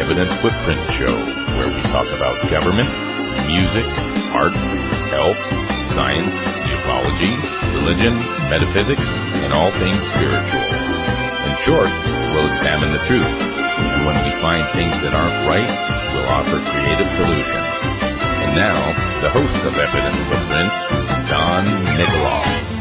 Evident Footprint Show, where we talk about government, music, art, health, science, ufology, religion, metaphysics, and all things spiritual. In short, we'll examine the truth, and when we find things that aren't right, we'll offer creative solutions. And now, the host of Evident Footprints, Don Nikoloff.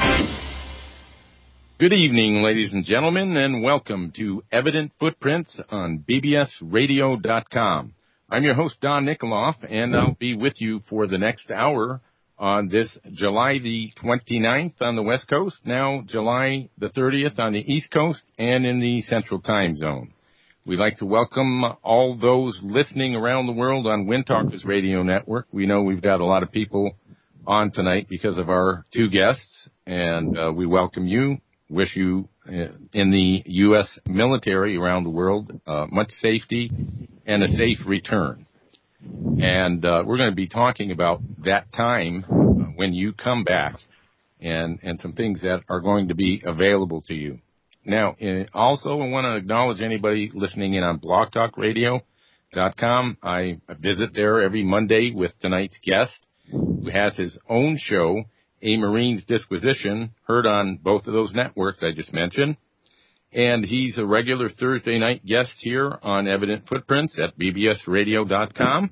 Good evening, ladies and gentlemen, and welcome to Evident Footprints on bbsradio.com. I'm your host, Don Nikoloff, and I'll be with you for the next hour on this July the 29th on the West Coast, now July the 30th on the East Coast and in the Central Time Zone. We'd like to welcome all those listening around the world on Wind Talkers Radio Network. We know we've got a lot of people on tonight because of our two guests, and we welcome you. Wish you in the U.S. military around the world much safety and a safe return. And we're going to be talking about that time when you come back and some things that are going to be available to you. Now, also, I want to acknowledge anybody listening in on blogtalkradio.com. I visit there every Monday with tonight's guest, who has his own show, A Marine's Disquisition, heard on both of those networks I just mentioned. And he's a regular Thursday night guest here on Evident Footprints at bbsradio.com.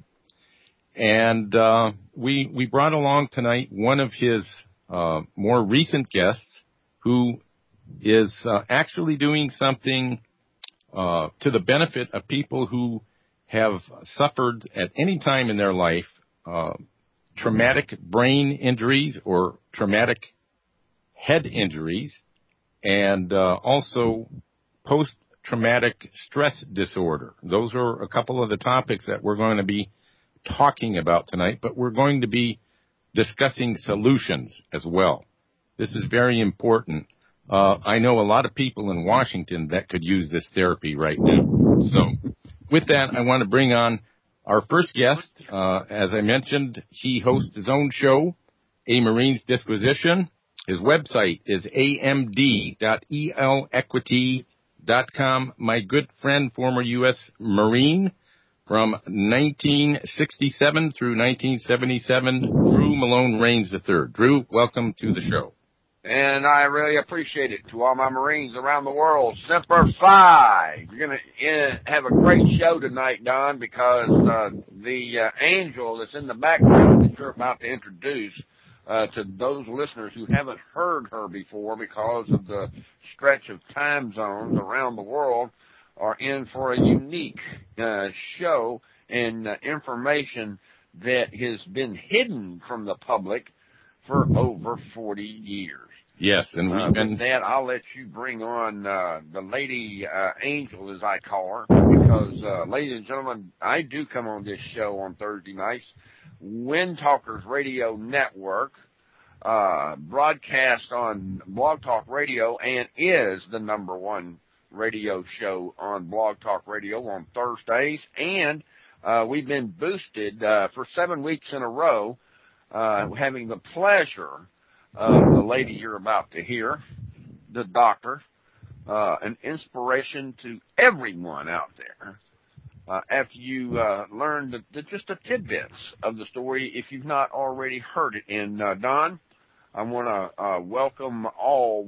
And we brought along tonight one of his more recent guests who is actually doing something to the benefit of people who have suffered at any time in their life traumatic brain injuries or traumatic head injuries, and also post-traumatic stress disorder. Those are a couple of the topics that we're going to be talking about tonight, but we're going to be discussing solutions as well. This is very important. I know a lot of people in Washington that could use this therapy right now. So with that, I want to bring on our first guest. As I mentioned, he hosts his own show, A Marine's Disquisition. His website is amd.elequity.com. My good friend, former U.S. Marine from 1967 through 1977, Drew Malone Rains III. Drew, welcome to the show. And I really appreciate it. To all my Marines around the world, Semper Fi. You're going to have a great show tonight, Don, because the angel that's in the background that you're about to introduce to those listeners who haven't heard her before because of the stretch of time zones around the world are in for a unique show and information that has been hidden from the public for over 40 years. Yes, and we've been... With that, I'll let you bring on the lady angel, as I call her, because, ladies and gentlemen, I do come on this show on Thursday nights, Wind Talkers Radio Network, broadcast on Blog Talk Radio, and is the #1 radio show on Blog Talk Radio on Thursdays, and we've been boosted for 7 weeks in a row, having the pleasure of the lady you're about to hear, the doctor, an inspiration to everyone out there. After you learn just the tidbits of the story, if you've not already heard it. And Don, I want to welcome all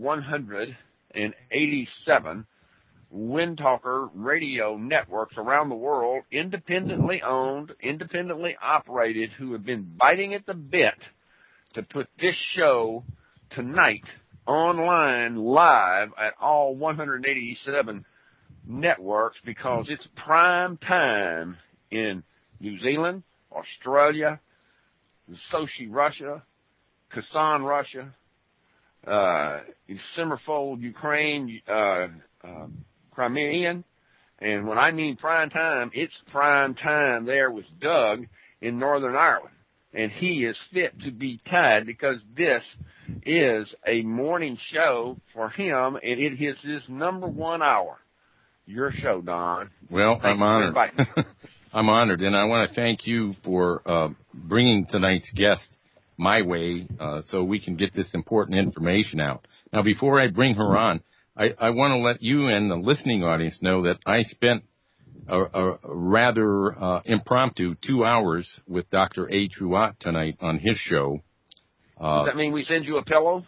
187 Wind Talker radio networks around the world, independently owned, independently operated, who have been biting at the bit to put this show tonight online live at all 187 networks, because it's prime time in New Zealand, Australia, Sochi, Russia, Kazan, Russia, Simmerfold, Ukraine, Crimean, and when I mean prime time, it's prime time there with Doug in Northern Ireland. And he is fit to be tied, because this is a morning show for him, and it is his #1 hour. Your show, Don. Well, I'm honored. I'm honored, and I want to thank you for bringing tonight's guest my way so we can get this important information out. Now, before I bring her on, I want to let you and the listening audience know that I spent a rather impromptu 2 hours with Dr. A. Truott tonight on his show. Does that mean we send you a pillow?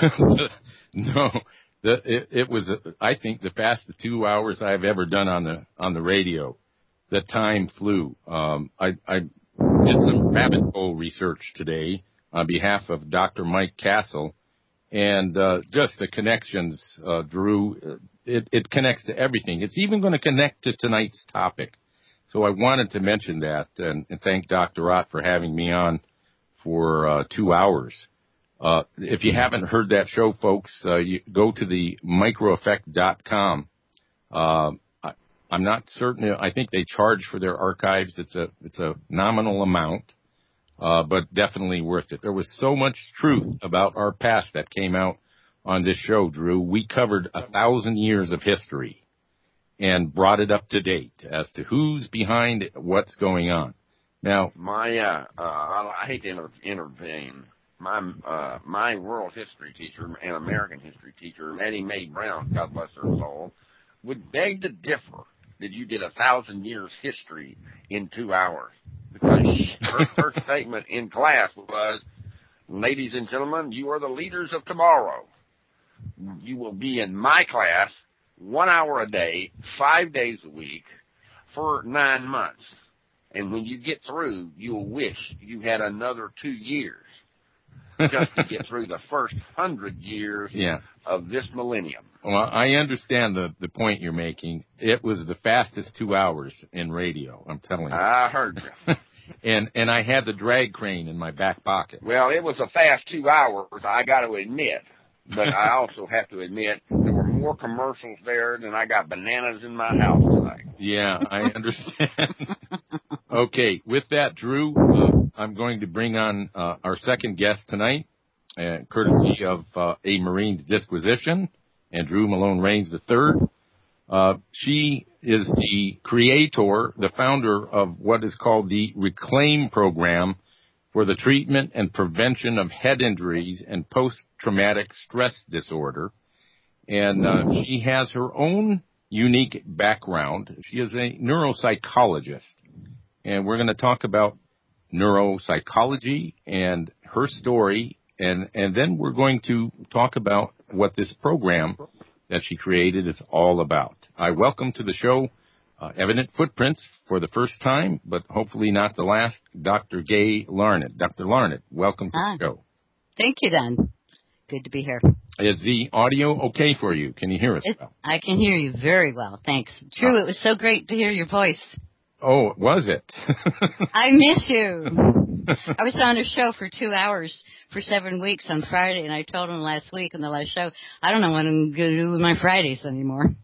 No, it was, I think, the fastest 2 hours I've ever done on the radio. The time flew. I did some rabbit hole research today on behalf of Dr. Mike Castle, and just the connections, Drew, it connects to everything. It's even going to connect to tonight's topic. So I wanted to mention that and thank Dr. Ott for having me on for 2 hours. If you haven't heard that show, folks, you go to the microeffect.com. I'm not certain. I think they charge for their archives. It's a nominal amount, but definitely worth it. There was so much truth about our past that came out on this show, Drew. We covered 1,000 years of history and brought it up to date as to who's behind what's going on. Now, I hate to intervene. My world history teacher and American history teacher, Maddie Mae Brown, God bless her soul, would beg to differ that you did 1,000 years history in 2 hours. Because her first statement in class was, ladies and gentlemen, you are the leaders of tomorrow. You will be in my class 1 hour a day, 5 days a week, for 9 months. And when you get through, you'll wish you had another 2 years just to get through the first 100 years of this millennium. Well, I understand the point you're making. It was the fastest 2 hours in radio, I'm telling you. I heard you. and I had the drag crane in my back pocket. Well, it was a fast 2 hours, I got to admit. But I also have to admit there were more commercials there than I got bananas in my house tonight. Yeah, I understand. Okay, with that, Drew, I'm going to bring on our second guest tonight, courtesy of A Marine's Disquisition, and Drew Malone Rains III. She is the creator, the founder of what is called the Reclaim Program for the treatment and prevention of head injuries and post-traumatic stress disorder. And she has her own unique background. She is a neuropsychologist. And we're going to talk about neuropsychology and her story. And then we're going to talk about what this program that she created is all about. I welcome to the show Evident Footprints for the first time, but hopefully not the last, Dr. Gay Larned. Dr. Larned, welcome to the show. Thank you, Don. Good to be here. Is the audio okay for you? Can you hear us well? I can hear you very well, thanks. Drew, it was so great to hear your voice. Oh, was it? I miss you. I was on a show for 2 hours for 7 weeks on Friday, and I told him last week on the last show, I don't know what I'm going to do with my Fridays anymore.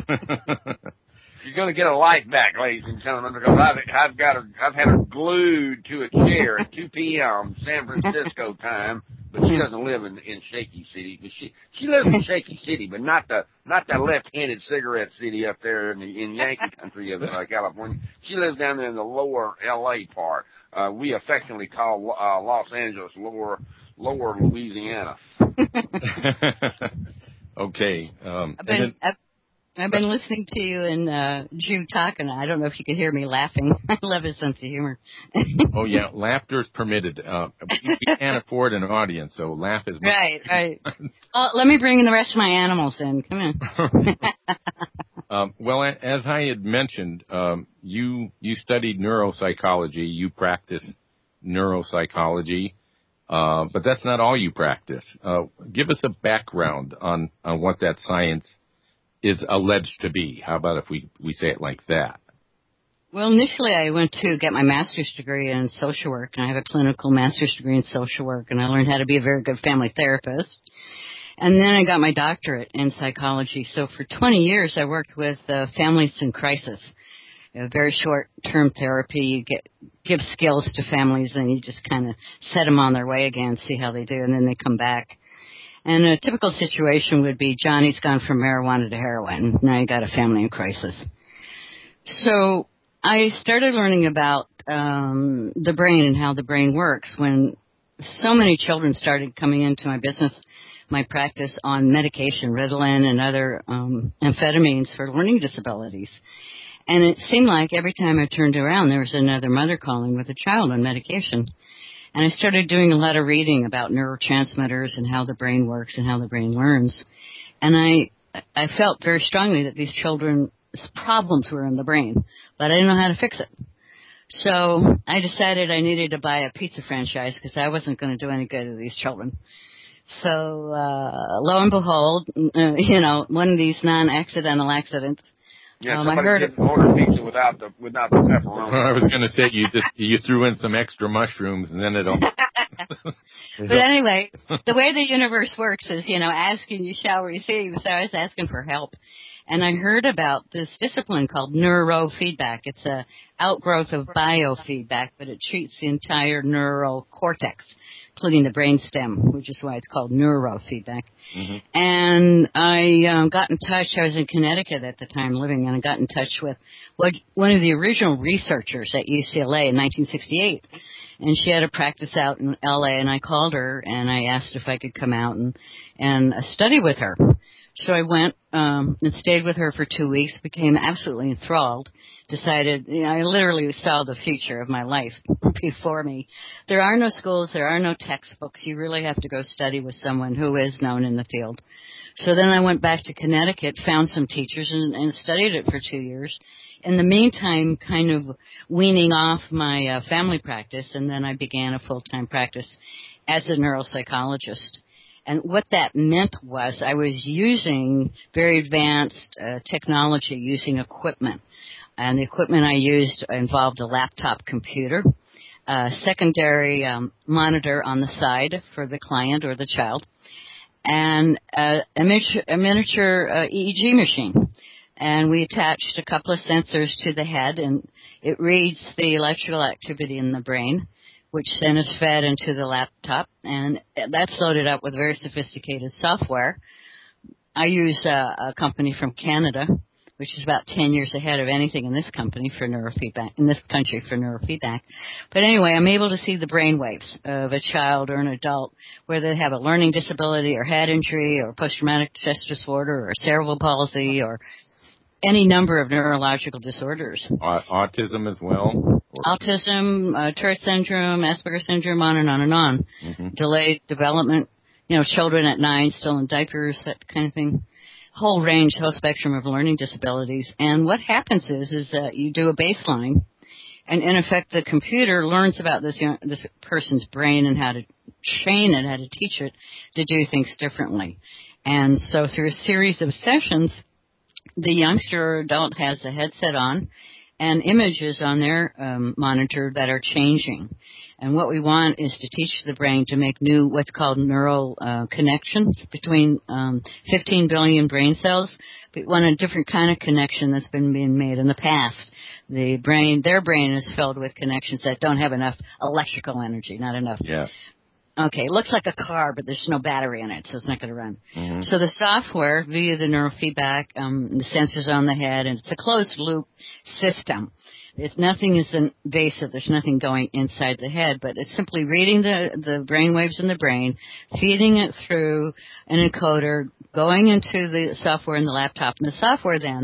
She's going to get a life back, ladies and gentlemen, because I've had her glued to a chair at 2 p.m. San Francisco time, but she doesn't live in Shaky City. But she lives in Shaky City, but not the left-handed cigarette city up there in Yankee country of California. She lives down there in the lower L.A. part. We affectionately call Los Angeles lower Louisiana. Okay. I've been listening to you and Drew talking. I don't know if you could hear me laughing. I love his sense of humor. Oh, yeah. Laughter is permitted. We can't afford an audience, so laugh is right. Let me bring the rest of my animals in. Come on. Well, as I had mentioned, you studied neuropsychology. You practice neuropsychology, but that's not all you practice. Give us a background on what that science is alleged to be. How about if we say it like that? Well, initially I went to get my master's degree in social work, and I have a clinical master's degree in social work, and I learned how to be a very good family therapist. And then I got my doctorate in psychology. So for 20 years I worked with families in crisis. A very short-term therapy. You give skills to families, and you just kind of set them on their way again, see how they do, and then they come back. And a typical situation would be Johnny's gone from marijuana to heroin. Now you got a family in crisis. So I started learning about the brain and how the brain works when so many children started coming into my practice on medication, Ritalin and other amphetamines for learning disabilities. And it seemed like every time I turned around, there was another mother calling with a child on medication. And I started doing a lot of reading about neurotransmitters and how the brain works and how the brain learns. And I felt very strongly that these children's problems were in the brain, but I didn't know how to fix it. So I decided I needed to buy a pizza franchise because I wasn't going to do any good to these children. So lo and behold, one of these non-accidental accidents. Yeah, somebody didn't order pizza without the pepperoni. I was going to say you threw in some extra mushrooms and then it'll. But anyway, the way the universe works is, asking you shall receive. So I was asking for help, and I heard about this discipline called neurofeedback. It's a outgrowth of biofeedback, but it treats the entire neural cortex, including the brainstem, which is why it's called neurofeedback. Mm-hmm. And I got in touch. I was in Connecticut at the time living, and I got in touch with one of the original researchers at UCLA in 1968. And she had a practice out in L.A., and I called her, and I asked if I could come out and study with her. So I went and stayed with her for 2 weeks, became absolutely enthralled, decided, I literally saw the future of my life before me. There are no schools, there are no textbooks. You really have to go study with someone who is known in the field. So then I went back to Connecticut, found some teachers, and studied it for 2 years. In the meantime, kind of weaning off my family practice, and then I began a full-time practice as a neuropsychologist. And what that meant was I was using very advanced technology, using equipment. And the equipment I used involved a laptop computer, a secondary monitor on the side for the client or the child, and a miniature EEG machine. And we attached a couple of sensors to the head, and it reads the electrical activity in the brain, which then is fed into the laptop, and that's loaded up with very sophisticated software. I use a company from Canada, which is about 10 years ahead of anything in this country for neurofeedback. But anyway, I'm able to see the brain waves of a child or an adult, whether they have a learning disability or head injury or post-traumatic stress disorder or cerebral palsy or any number of neurological disorders. Autism as well? Autism, Tourette syndrome, Asperger's syndrome, on and on and on. Mm-hmm. Delayed development, children at 9 still in diapers, that kind of thing. Whole range, whole spectrum of learning disabilities. And what happens is that you do a baseline, and in effect the computer learns about this person's brain and how to train it, how to teach it to do things differently. And so through a series of sessions, the youngster or adult has a headset on and images on their monitor that are changing. And what we want is to teach the brain to make new, what's called neural connections between 15 billion brain cells. We want a different kind of connection that's been being made in the past. Their brain is filled with connections that don't have enough electrical energy, not enough. Yeah. Okay, it looks like a car, but there's no battery in it, so it's not going to run. Mm-hmm. So the software, via the neurofeedback, the sensors on the head, and it's a closed-loop system. Nothing is invasive. There's nothing going inside the head, but it's simply reading the brain waves in the brain, feeding it through an encoder, going into the software in the laptop, and the software then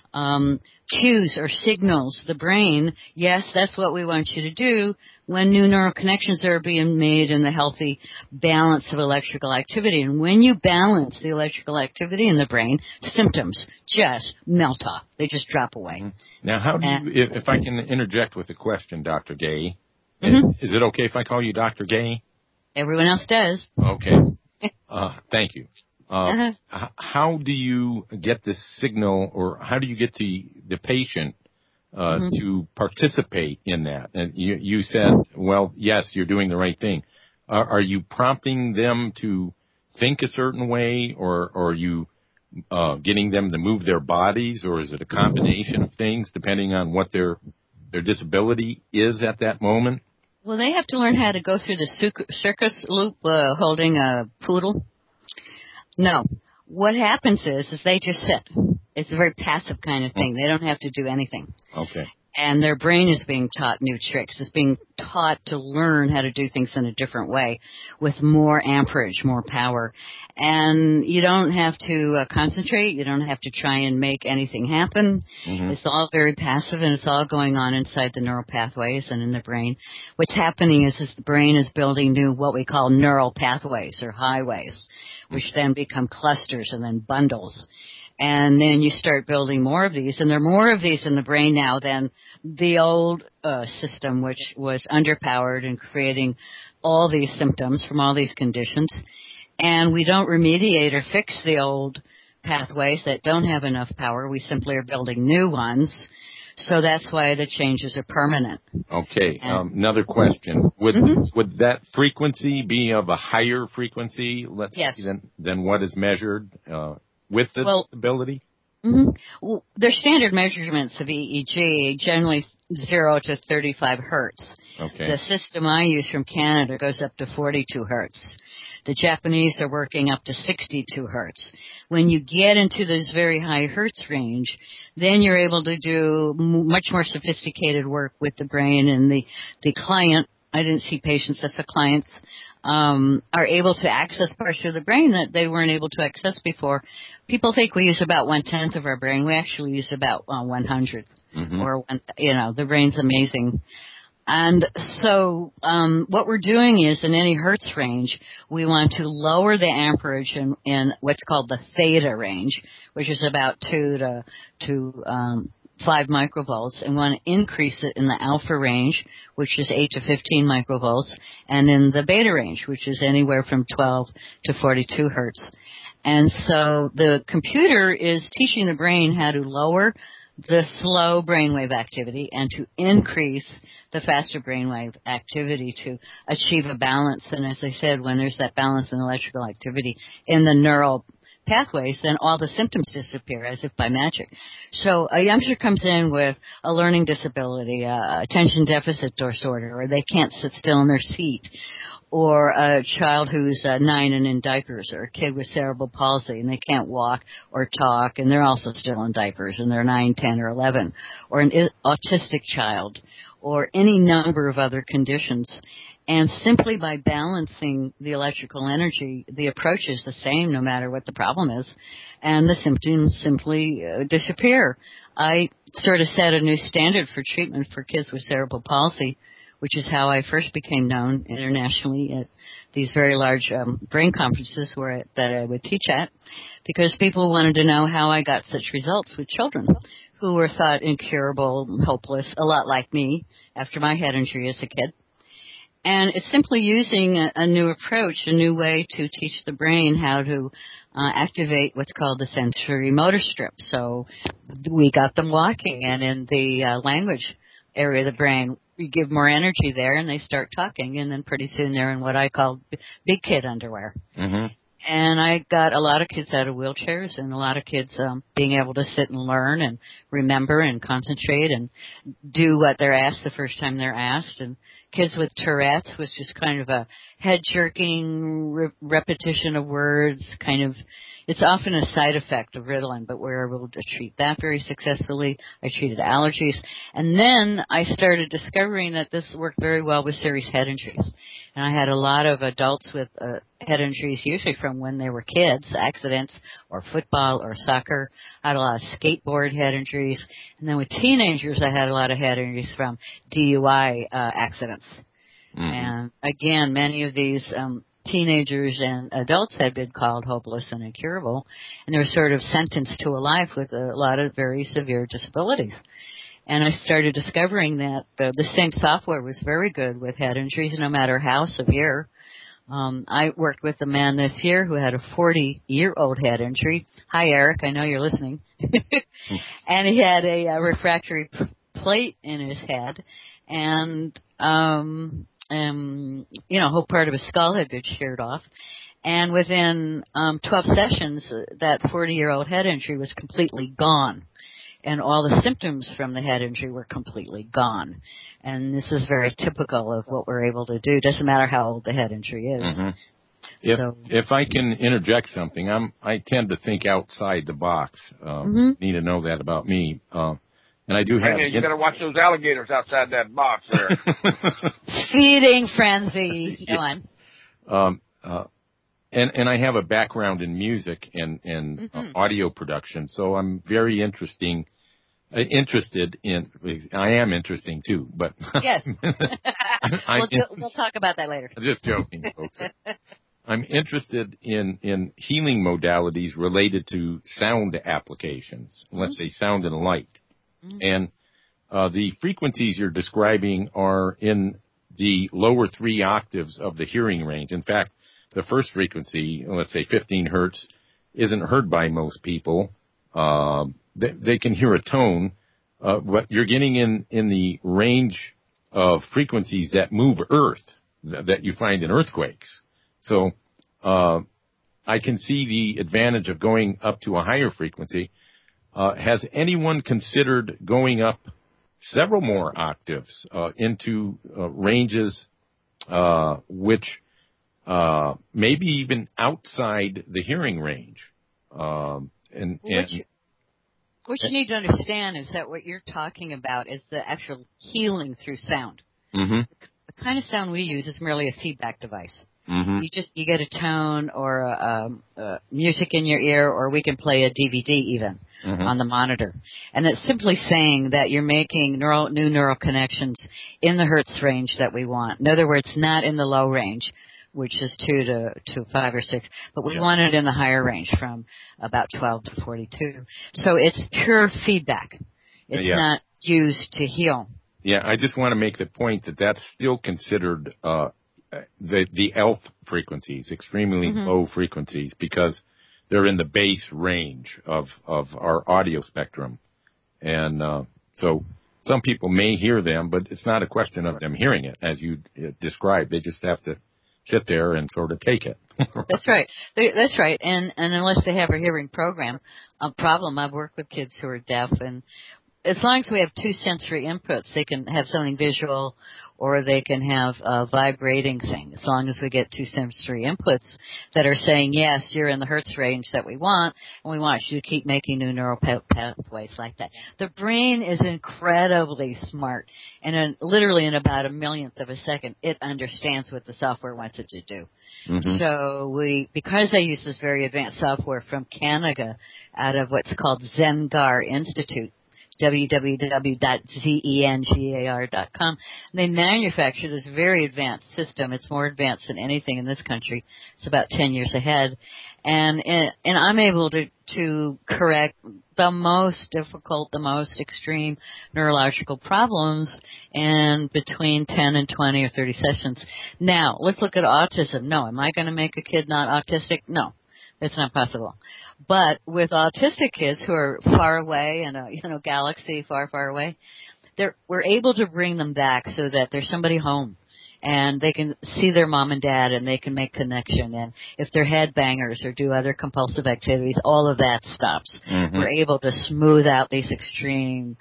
cues or signals the brain, yes, that's what we want you to do, when new neural connections are being made in the healthy balance of electrical activity. And when you balance the electrical activity in the brain, symptoms just melt off. They just drop away. Mm-hmm. Now, how do you, if I can interject with a question, Dr. Gay, mm-hmm. Is it okay if I call you Dr. Gay? Everyone else does. Okay. Thank you. How do you get this signal, or how do you get the patient mm-hmm. to participate in that? And you said, well, yes, you're doing the right thing. Are you prompting them to think a certain way, or are you getting them to move their bodies, or is it a combination of things depending on what their disability is at that moment? Well, they have to learn how to go through the circus loop holding a poodle. No. What happens is they just sit. It's a very passive kind of thing. They don't have to do anything. Okay. And their brain is being taught new tricks. It's being taught to learn how to do things in a different way with more amperage, more power. And you don't have to concentrate. You don't have to try and make anything happen. Mm-hmm. It's all very passive, and it's all going on inside the neural pathways and in the brain. What's happening is the brain is building new, what we call neural pathways or highways, which then become clusters and then bundles. And then you start building more of these, and there are more of these in the brain now than the old system, which was underpowered and creating all these symptoms from all these conditions. And we don't remediate or fix the old pathways that don't have enough power. We simply are building new ones. So that's why the changes are permanent. Okay. Another question. Would that frequency be of a higher frequency, yes, than what is measured with the ability? Mm-hmm. Well, their standard measurements of EEG, generally 0 to 35 hertz. Okay. The system I use from Canada goes up to 42 hertz. The Japanese are working up to 62 hertz. When you get into this very high hertz range, then you're able to do much more sophisticated work with the brain, and the client, I didn't see patients, that's the clients, are able to access parts of the brain that they weren't able to access before. People think we use about 1/10 of our brain. We actually use about 100. Mm-hmm. Or, the brain's amazing. And so what we're doing is, in any hertz range, we want to lower the amperage in what's called the theta range, which is about 2 to 5 microvolts, and want to increase it in the alpha range, which is 8 to 15 microvolts, and in the beta range, which is anywhere from 12 to 42 hertz. And so the computer is teaching the brain how to lower the slow brainwave activity and to increase the faster brainwave activity to achieve a balance. And as I said, when there's that balance in electrical activity in the neural pathways, then all the symptoms disappear as if by magic. So a youngster comes in with a learning disability, attention deficit disorder, or they can't sit still in their seat, or a child who's 9 and in diapers, or a kid with cerebral palsy and they can't walk or talk and they're also still in diapers and they're 9, 10, or 11, or an autistic child, or any number of other conditions. And simply by balancing the electrical energy, the approach is the same no matter what the problem is, and the symptoms simply disappear. I sort of set a new standard for treatment for kids with cerebral palsy, which is how I first became known internationally at these very large brain conferences that I would teach at, because people wanted to know how I got such results with children who were thought incurable, hopeless, a lot like me after my head injury as a kid. And it's simply using a new approach, a new way to teach the brain how to activate what's called the sensory motor strip. So we got them walking, and in the language area of the brain, we give more energy there, and they start talking, and then pretty soon they're in what I call big kid underwear. Mm-hmm. And I got a lot of kids out of wheelchairs, and a lot of kids being able to sit and learn and remember and concentrate and do what they're asked the first time they're asked. And kids with Tourette's was just kind of a head-jerking repetition of words, it's often a side effect of Ritalin, but we're able to treat that very successfully. I treated allergies. And then I started discovering that this worked very well with serious head injuries. And I had a lot of adults with head injuries, usually from when they were kids, accidents, or football or soccer. I had a lot of skateboard head injuries. And then with teenagers, I had a lot of head injuries from DUI accidents. Mm-hmm. And again, many of these teenagers and adults had been called hopeless and incurable, and they were sort of sentenced to a life with a lot of very severe disabilities. And I started discovering that the same software was very good with head injuries, no matter how severe. I worked with a man this year who had a 40-year-old head injury. Hi, Eric. I know you're listening. And he had a refractory plate in his head, and whole part of his skull had been sheared off. And within 12 sessions, that 40-year-old head injury was completely gone. And all the symptoms from the head injury were completely gone. And this is very typical of what we're able to do. Doesn't matter how old the head injury is. Mm-hmm. If I can interject something, I tend to think outside the box. Mm-hmm. Need to know that about me. And I do have... You got to watch those alligators outside that box there. Feeding frenzy. Go on. And I have a background in music and audio production, so I'm very interested in. I am interesting too, but yes, we'll talk about that later. Just joking, folks. I'm interested in healing modalities related to sound applications. Let's say sound and light, and the frequencies you're describing are in the lower 3 octaves of the hearing range. In fact, the first frequency, let's say 15 hertz, isn't heard by most people. They can hear a tone, but you're getting in the range of frequencies that move Earth, that you find in earthquakes. So I can see the advantage of going up to a higher frequency. Has anyone considered going up several more octaves into ranges which maybe even outside the hearing range? What you need to understand is that what you're talking about is the actual healing through sound. Mm-hmm. The kind of sound we use is merely a feedback device. Mm-hmm. You get a tone or music in your ear, or we can play a DVD even on the monitor, and it's simply saying that you're making new neural connections in the hertz range that we want. In other words, not in the low range, which is 2 to 5 or 6, but we want it in the higher range from about 12 to 42. So it's pure feedback. It's not used to heal. Yeah, I just want to make the point that that's still considered the ELF frequencies, extremely low frequencies, because they're in the base range of our audio spectrum. And so some people may hear them, but it's not a question of them hearing it, as you described. They just have to sit there and sort of take it. That's right. That's right. And unless they have a hearing problem, I've worked with kids who are deaf, and as long as we have 2 sensory inputs, they can have something visual or they can have a vibrating thing. As long as we get 2 sensory inputs that are saying, yes, you're in the hertz range that we want, and we want you to keep making new neural pathways like that. The brain is incredibly smart, and literally in about a millionth of a second, it understands what the software wants it to do. Mm-hmm. So because I use this very advanced software from Canada out of what's called Zengar Institute, www.zengar.com. They manufacture this very advanced system. It's more advanced than anything in this country. It's about 10 years ahead. And I'm able to correct the most difficult, the most extreme neurological problems in between 10 and 20 or 30 sessions. Now, let's look at autism. No, am I going to make a kid not autistic? No. It's not possible. But with autistic kids who are far away in a galaxy far, far away, we're able to bring them back so that there's somebody home and they can see their mom and dad and they can make connection. And if they're headbangers or do other compulsive activities, all of that stops. Mm-hmm. We're able to smooth out these extreme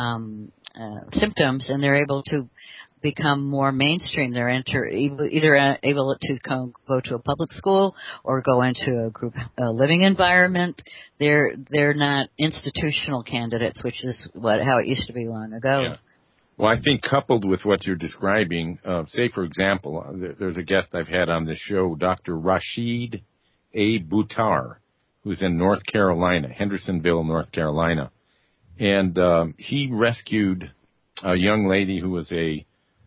symptoms, and they're able to become more mainstream. They're either able to go to a public school or go into a group living environment. They're not institutional candidates, which is how it used to be long ago. Yeah. Well, I think coupled with what you're describing, say for example, there's a guest I've had on the show, Dr. Rashid A. Buttar, who's in North Carolina, Hendersonville, North Carolina, and he rescued a young lady who was a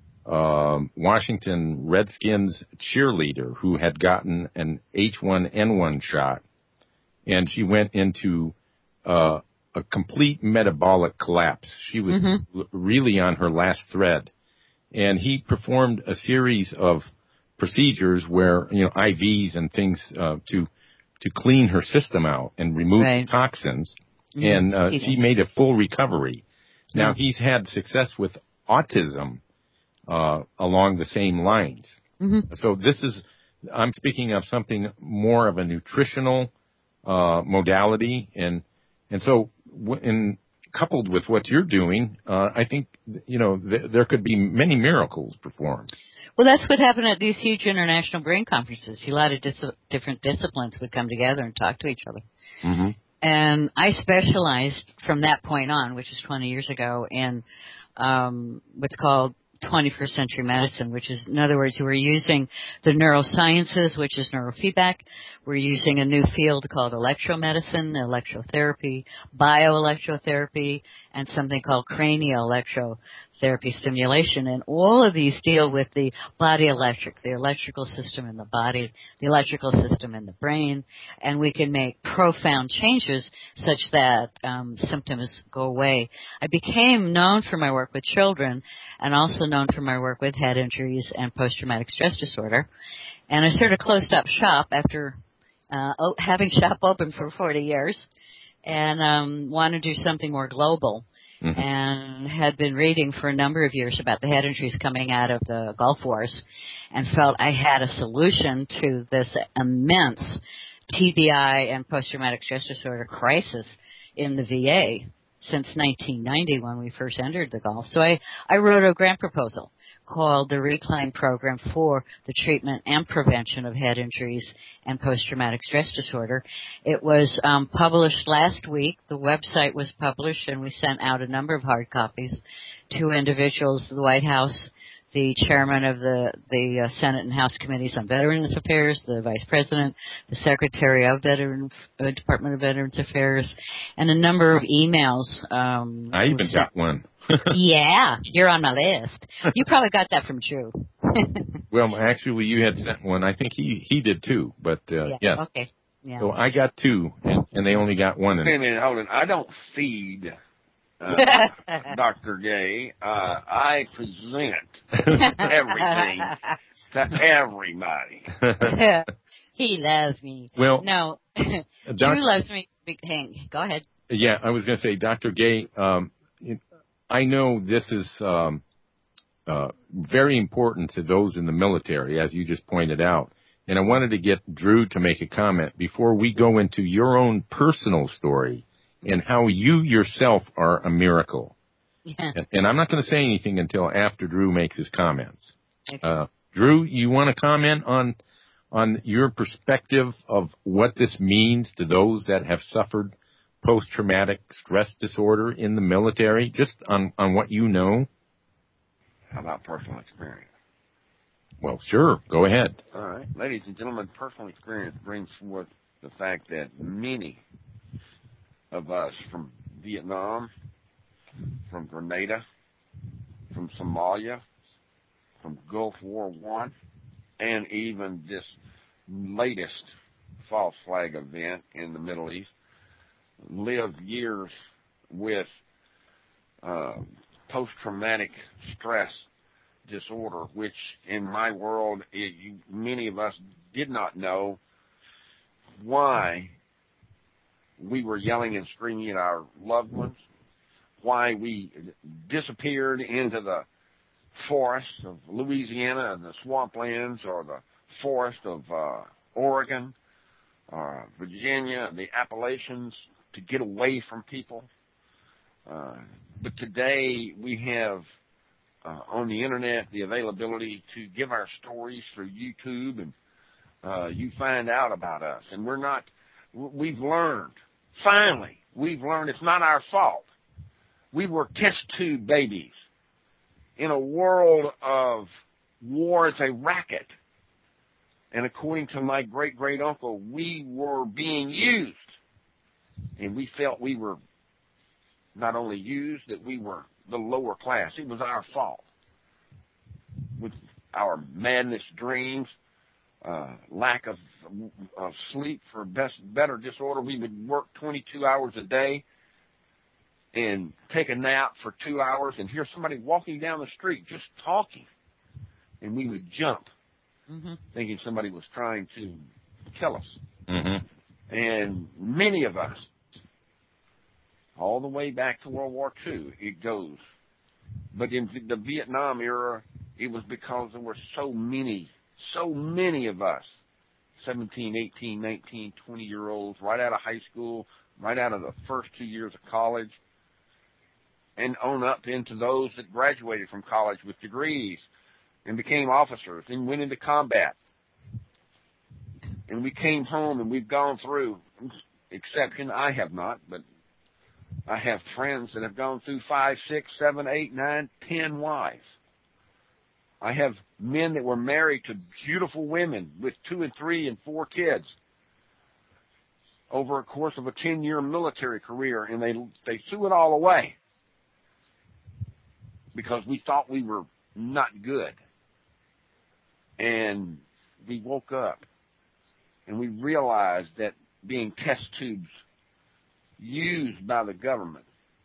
Washington Redskins cheerleader who had gotten an H1N1 shot, and she went into a complete metabolic collapse. She was really on her last thread, and he performed a series of procedures where IVs and things to clean her system out and remove the toxins, and she made a full recovery. Now he's had success with autism along the same lines. Mm-hmm. So I'm speaking of something more of a nutritional modality, and so coupled with what you're doing, I think there could be many miracles performed. Well, that's what happened at these huge international brain conferences. A lot of different disciplines would come together and talk to each other. Mm-hmm. And I specialized from that point on, which is 20 years ago, in what's called 21st century medicine, which is, in other words, we're using the neurosciences, which is neurofeedback. We're using a new field called electromedicine, electrotherapy, bioelectrotherapy, and something called cranioelectrotherapy stimulation. And all of these deal with the body electric, the electrical system in the body, the electrical system in the brain, and we can make profound changes such that symptoms go away. I became known for my work with children and also known for my work with head injuries and post-traumatic stress disorder. And I sort of closed up shop after having shop open for 40 years and wanted to do something more global. Mm-hmm. And had been reading for a number of years about the head injuries coming out of the Gulf Wars and felt I had a solution to this immense TBI and post-traumatic stress disorder crisis in the VA since 1990 when we first entered the Gulf. So I wrote a grant proposal called the Reclaim Program for the Treatment and Prevention of Head Injuries and Post-Traumatic Stress Disorder. It was published last week. The website was published, and we sent out a number of hard copies to individuals, the White House, the chairman of the Senate and House Committees on Veterans Affairs, the vice president, the secretary of Department of Veterans Affairs, and a number of emails. I even got one. Yeah, you're on my list. You probably got that from Drew. Well, actually, you had sent one. I think he did too, but yeah, yes. Okay. Yeah. So I got two, and they only got one. Wait a minute, hold on. I don't feed Dr. Gay. I present everything to everybody. He loves me. Well, no, Drew loves me. Go ahead. Yeah, I was going to say, Dr. Gay, I know this is very important to those in the military, as you just pointed out. And I wanted to get Drew to make a comment before we go into your own personal story and how you yourself are a miracle. Yeah. And I'm not going to say anything until after Drew makes his comments. Okay. Drew, you want to comment on your perspective of what this means to those that have suffered post-traumatic stress disorder in the military, just on what you know? How about personal experience? Well, sure. Go ahead. All right. Ladies and gentlemen, personal experience brings forth the fact that many of us from Vietnam, from Grenada, from Somalia, from Gulf War I, and even this latest false flag event in the Middle East, lived years with post-traumatic stress disorder, which in my world, many of us did not know why we were yelling and screaming at our loved ones, why we disappeared into the forests of Louisiana and the swamplands, or the forest of Oregon, Virginia, the Appalachians, to get away from people. But today we have on the internet the availability to give our stories through YouTube, and you find out about us. And we've learned, finally, it's not our fault. We were test tube babies in a world of war. It's a racket. And according to my great-great-uncle, we were being used. And we felt we were not only used, that we were the lower class. It was our fault. With our madness dreams, lack of sleep for better disorder, we would work 22 hours a day and take a nap for 2 hours and hear somebody walking down the street just talking. And we would jump, thinking somebody was trying to kill us. Mm-hmm. And many of us, all the way back to World War II, it goes. But in the Vietnam era, it was because there were so many of us, 17, 18, 19, 20-year-olds, right out of high school, right out of the first 2 years of college, and on up into those that graduated from college with degrees and became officers and went into combat. And we came home, and we've gone through exception. I have not, but I have friends that have gone through 5, 6, 7, 8, 9, 10 wives. I have men that were married to beautiful women with 2 and 3 and 4 kids over a course of a 10-year military career, and they threw it all away because we thought we were not good. And we woke up and we realized that being test tubes used by the government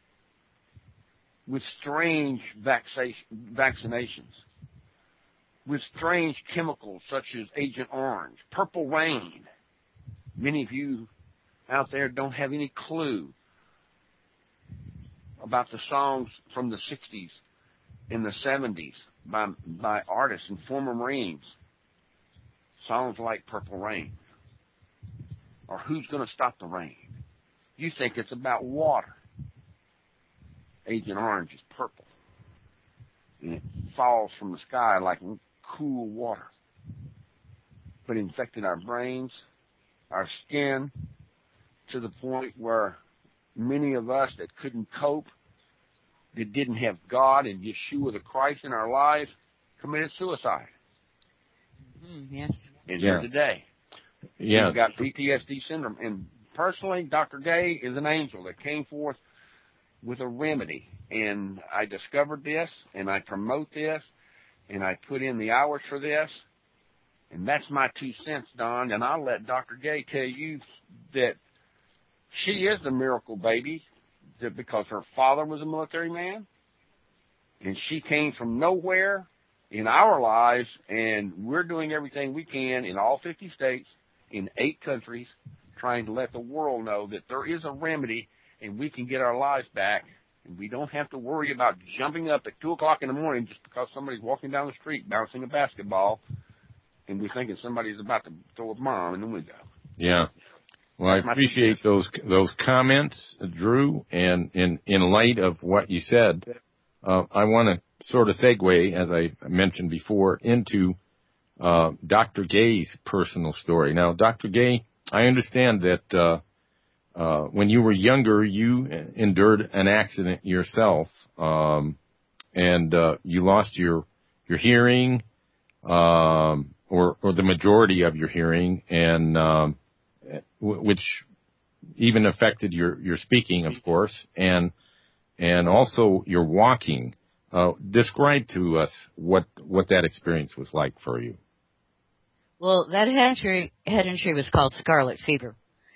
with strange vaccinations, with strange chemicals such as Agent Orange, Purple Rain. Many of you out there don't have any clue about the songs from the 60s and the 70s by artists and former Marines. Songs like Purple Rain or Who's Gonna Stop the Rain. You think it's about water. Agent Orange is purple, and it falls from the sky like cool water. But it infected our brains, our skin, to the point where many of us that couldn't cope, that didn't have God and Yeshua the Christ in our life, committed suicide. Yes. And here today. Yeah. We've got PTSD syndrome. And personally, Dr. Gay is an angel that came forth with a remedy. And I discovered this, and I promote this, and I put in the hours for this. And that's my 2 cents, Don. And I'll let Dr. Gay tell you that she is the miracle baby because her father was a military man, and she came from nowhere in our lives, and we're doing everything we can in all 50 states, in 8 countries, trying to let the world know that there is a remedy and we can get our lives back, and we don't have to worry about jumping up at 2 o'clock in the morning just because somebody's walking down the street bouncing a basketball and we're thinking somebody's about to throw a bomb in the window. Yeah. Well, I appreciate those comments, Drew, and in light of what you said, I want to sort of segue, as I mentioned before, into Dr. Gay's personal story. Now, Dr. Gay, I understand that when you were younger, you endured an accident yourself, and you lost your hearing, or the majority of your hearing, and which even affected your speaking, of course, and also your walking. Describe to us what that experience was like for you. Well, that head injury was called scarlet fever,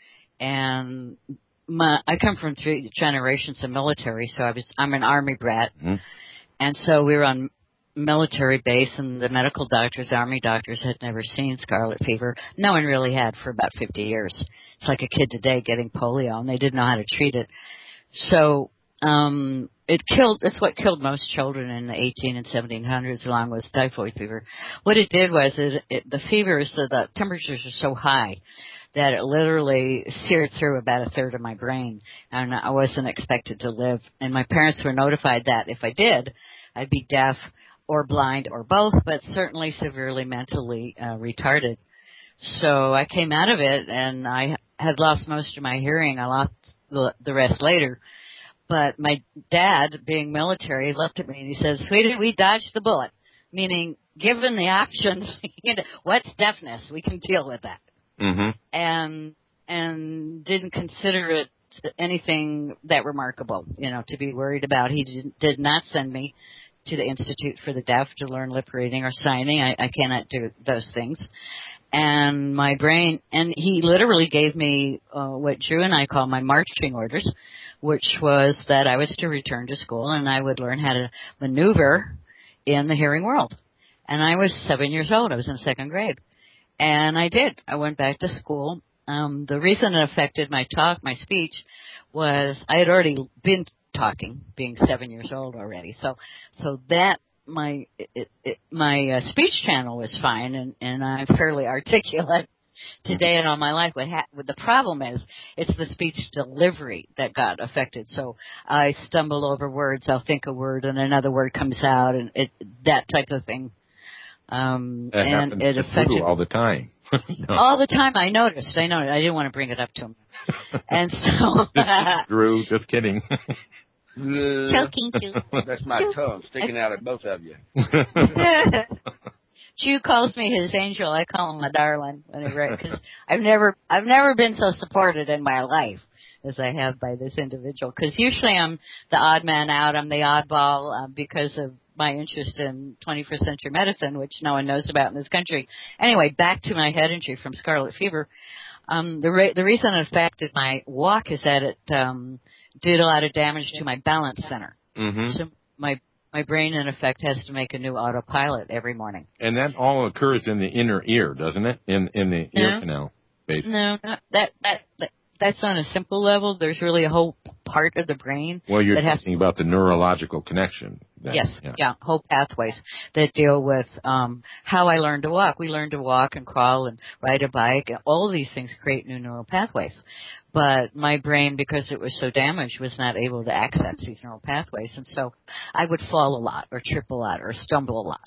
and I come from 3 generations of military, so I'm an Army brat, and so we were on military base, and the medical doctors, Army doctors, had never seen scarlet fever. No one really had for about 50 years. It's like a kid today getting polio, and they didn't know how to treat it. So it's what killed most children in the 18 and 1700s, along with typhoid fever. What it did was the fevers, the temperatures are so high that it literally seared through about a third of my brain, and I wasn't expected to live. And my parents were notified that if I did, I'd be deaf or blind or both, but certainly severely mentally retarded. So I came out of it, and I had lost most of my hearing. I lost the rest later. But my dad, being military, looked at me and he said, "Sweetie, we dodged the bullet," meaning given the options, what's deafness? We can deal with that. Mm-hmm. And didn't consider it anything that remarkable, to be worried about. He did not send me to the Institute for the Deaf to learn lip reading or signing. I cannot do those things. And my brain, and he literally gave me what Drew and I call my marching orders, which was that I was to return to school and I would learn how to maneuver in the hearing world. And I was 7 years old. I was in 2nd grade. And I did. I went back to school. The reason it affected my speech, was I had already been talking, being 7 years old already. So that my speech channel was fine, and I'm fairly articulate today and all my life. What the problem is, it's the speech delivery that got affected. So I stumble over words. I'll think a word, and another word comes out, and that type of thing. That happens it affected all the time. No. All the time. I noticed. I didn't want to bring it up to him. And so... Drew, just kidding. Choking you. That's my tongue sticking out at both of you. Drew calls me his angel. I call him my darling because I've never been so supported in my life as I have by this individual. Because usually I'm the odd man out. I'm the oddball because of my interest in 21st century medicine, which no one knows about in this country. Anyway, back to my head injury from scarlet fever. The reason it affected my walk is that it did a lot of damage to my balance center. Mm-hmm. So my brain, in effect, has to make a new autopilot every morning. And that all occurs in the inner ear, doesn't it? In the ear canal, basically. No, not that's on a simple level. There's really a whole part of the brain. Well, you're talking about the neurological connection. Yes, whole pathways that deal with how I learned to walk. We learn to walk and crawl and ride a bike. And all of these things create new neural pathways. But my brain, because it was so damaged, was not able to access these neural pathways. And so I would fall a lot or trip a lot or stumble a lot.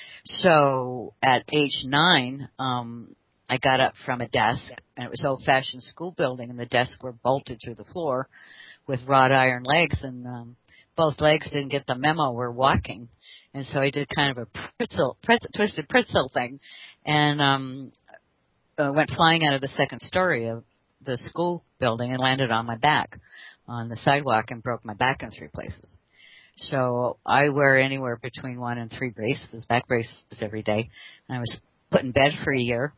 So at age 9, I got up from a desk, and it was old-fashioned school building, and the desks were bolted through the floor with wrought iron legs, and both legs didn't get the memo we're walking. And so I did kind of a twisted pretzel thing, and went flying out of the second story of the school building and landed on my back on the sidewalk and broke my back in 3 places. So I wear anywhere between 1 and 3 braces, back braces every day. And I was put in bed for a year.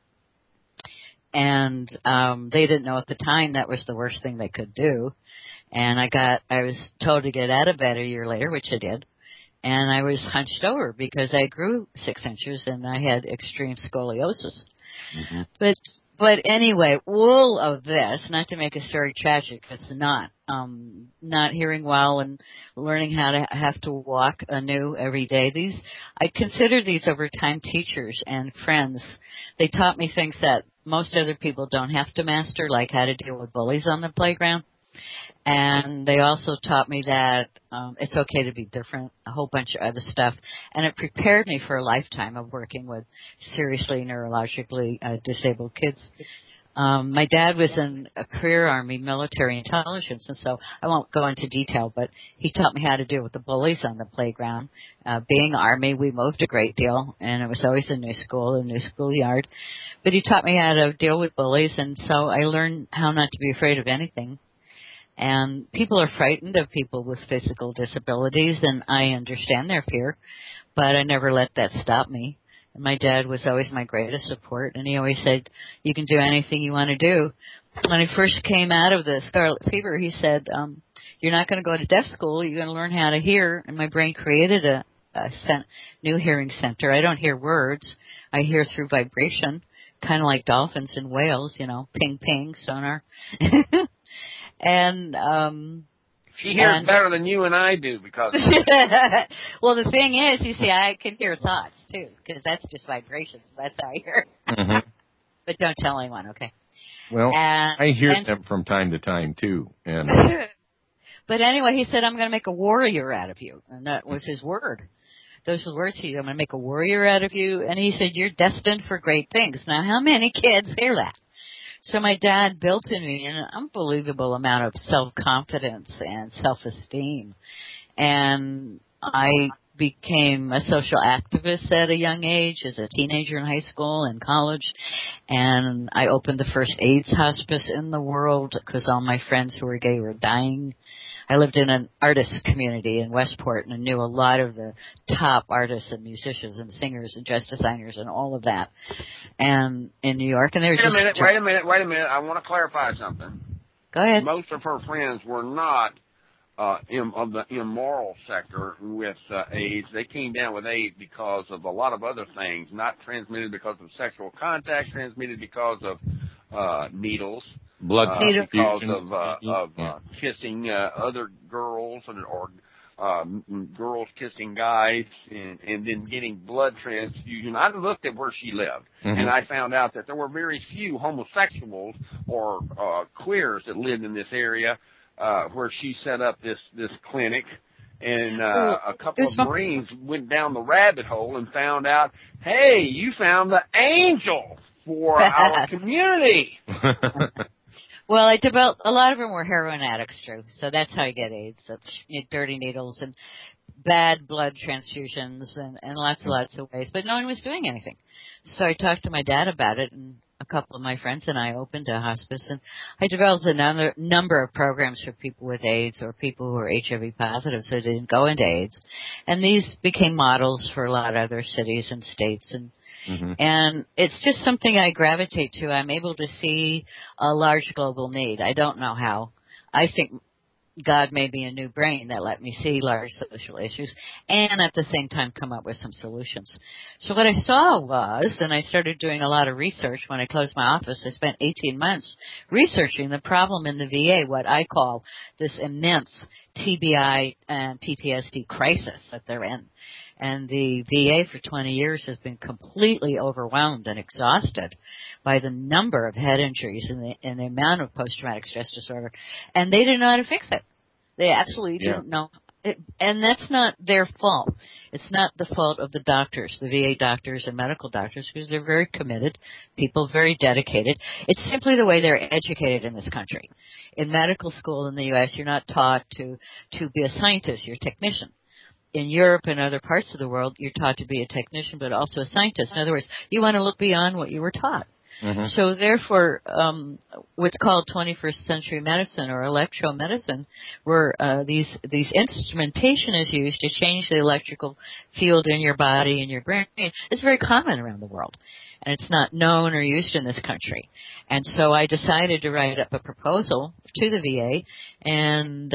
And they didn't know at the time that was the worst thing they could do. And I was told to get out of bed a year later, which I did. And I was hunched over because I grew 6 inches and I had extreme scoliosis. Mm-hmm. But anyway, all of this, not to make a story tragic, it's not. Not hearing well and learning how to have to walk anew every day. I consider these over time teachers and friends. They taught me things that most other people don't have to master, like how to deal with bullies on the playground. And they also taught me that it's okay to be different, a whole bunch of other stuff. And it prepared me for a lifetime of working with seriously neurologically disabled kids. My dad was in a career Army military intelligence, and so I won't go into detail, but he taught me how to deal with the bullies on the playground. Being Army, we moved a great deal, and it was always a new schoolyard. But he taught me how to deal with bullies, and so I learned how not to be afraid of anything. And people are frightened of people with physical disabilities, and I understand their fear, but I never let that stop me. And my dad was always my greatest support, and he always said, you can do anything you want to do. When I first came out of the scarlet fever, he said, you're not going to go to deaf school, you're going to learn how to hear. And my brain created a new hearing center. I don't hear words. I hear through vibration, kind of like dolphins and whales, ping, ping, sonar. And she hears better than you and I do because well, the thing is, you see, I can hear thoughts too, because that's just vibrations. That's how I hear. Mm-hmm. But don't tell anyone, okay? Well, I hear them from time to time too. And but anyway, he said, I'm going to make a warrior out of you, and that was his word. Those were the words he used. I'm going to make a warrior out of you, and he said, you're destined for great things. Now, how many kids hear that? So my dad built in me an unbelievable amount of self-confidence and self-esteem. And I became a social activist at a young age, as a teenager in high school and college. And I opened the first AIDS hospice in the world because all my friends who were gay were dying. I lived in an artist community in Westport, and I knew a lot of the top artists and musicians and singers and dress designers and all of that. And in New York, and they were Wait a minute. I want to clarify something. Go ahead. Most of her friends were not of the immoral sector with AIDS. They came down with AIDS because of a lot of other things, not transmitted because of sexual contact, transmitted because of needles. Blood because of kissing other girls or girls kissing guys and then getting blood transfusion. I looked at where she lived, mm-hmm. and I found out that there were very few homosexuals or queers that lived in this area where she set up this clinic. And a couple of Marines went down the rabbit hole and found out, hey, you found the angel for our community. Well, I developed, a lot of them were heroin addicts, Drew. So that's how you get AIDS. So, dirty needles and bad blood transfusions and lots of ways. But no one was doing anything. So I talked to my dad about it, and a couple of my friends and I opened a hospice, and I developed a number of programs for people with AIDS or people who are HIV positive so they didn't go into AIDS. And these became models for a lot of other cities and states, and it's just something I gravitate to. I'm able to see a large global need. I don't know how. I think God made me a new brain that let me see large social issues and at the same time come up with some solutions. So what I saw was, and I started doing a lot of research when I closed my office, I spent 18 months researching the problem in the VA, what I call this immense TBI and PTSD crisis that they're in. And the VA for 20 years has been completely overwhelmed and exhausted by the number of head injuries and the amount of post-traumatic stress disorder. And they didn't know how to fix it. They absolutely didn't know. And that's not their fault. It's not the fault of the doctors, the VA doctors and medical doctors, because they're very committed, people very dedicated. It's simply the way they're educated in this country. In medical school in the U.S., you're not taught to be a scientist, you're a technician. In Europe and other parts of the world, you're taught to be a technician, but also a scientist. In other words, you want to look beyond what you were taught. So therefore, what's called 21st century medicine or electromedicine, where these instrumentation is used to change the electrical field in your body and your brain, is very common around the world. And it's not known or used in this country. And so I decided to write up a proposal to the VA and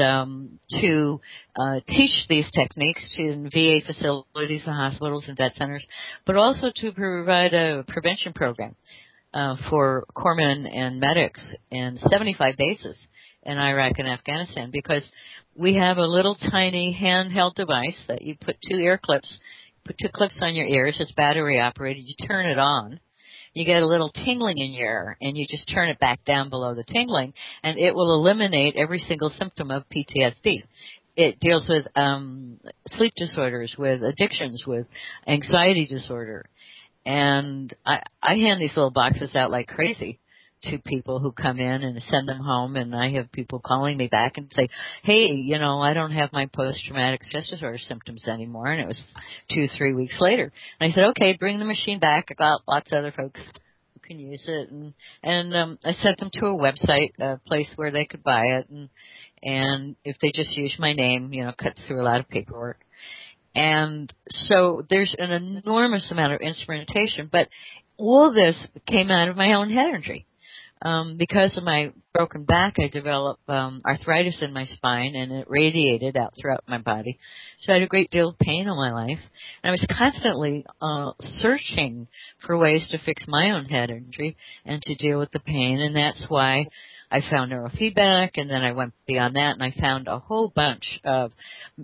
to teach these techniques to VA facilities and hospitals and vet centers, but also to provide a prevention program for corpsmen and medics in 75 bases in Iraq and Afghanistan, because we have a little tiny handheld device that you put put two clips on your ears. It's battery operated. You turn it on. You get a little tingling in your ear, and you just turn it back down below the tingling, and it will eliminate every single symptom of PTSD. It deals with sleep disorders, with addictions, with anxiety disorder. And I hand these little boxes out like crazy to people who come in and send them home, and I have people calling me back and say, hey, I don't have my post-traumatic stress disorder symptoms anymore, and it was 2-3 weeks later. And I said, okay, bring the machine back. I got lots of other folks who can use it, and I sent them to a website, a place where they could buy it, and if they just use my name, cuts through a lot of paperwork. And so there's an enormous amount of instrumentation, but all this came out of my own head injury. Because of my broken back, I developed arthritis in my spine, and it radiated out throughout my body. So I had a great deal of pain in my life. And I was constantly searching for ways to fix my own head injury and to deal with the pain, and that's why I found neurofeedback, and then I went beyond that, and I found a whole bunch of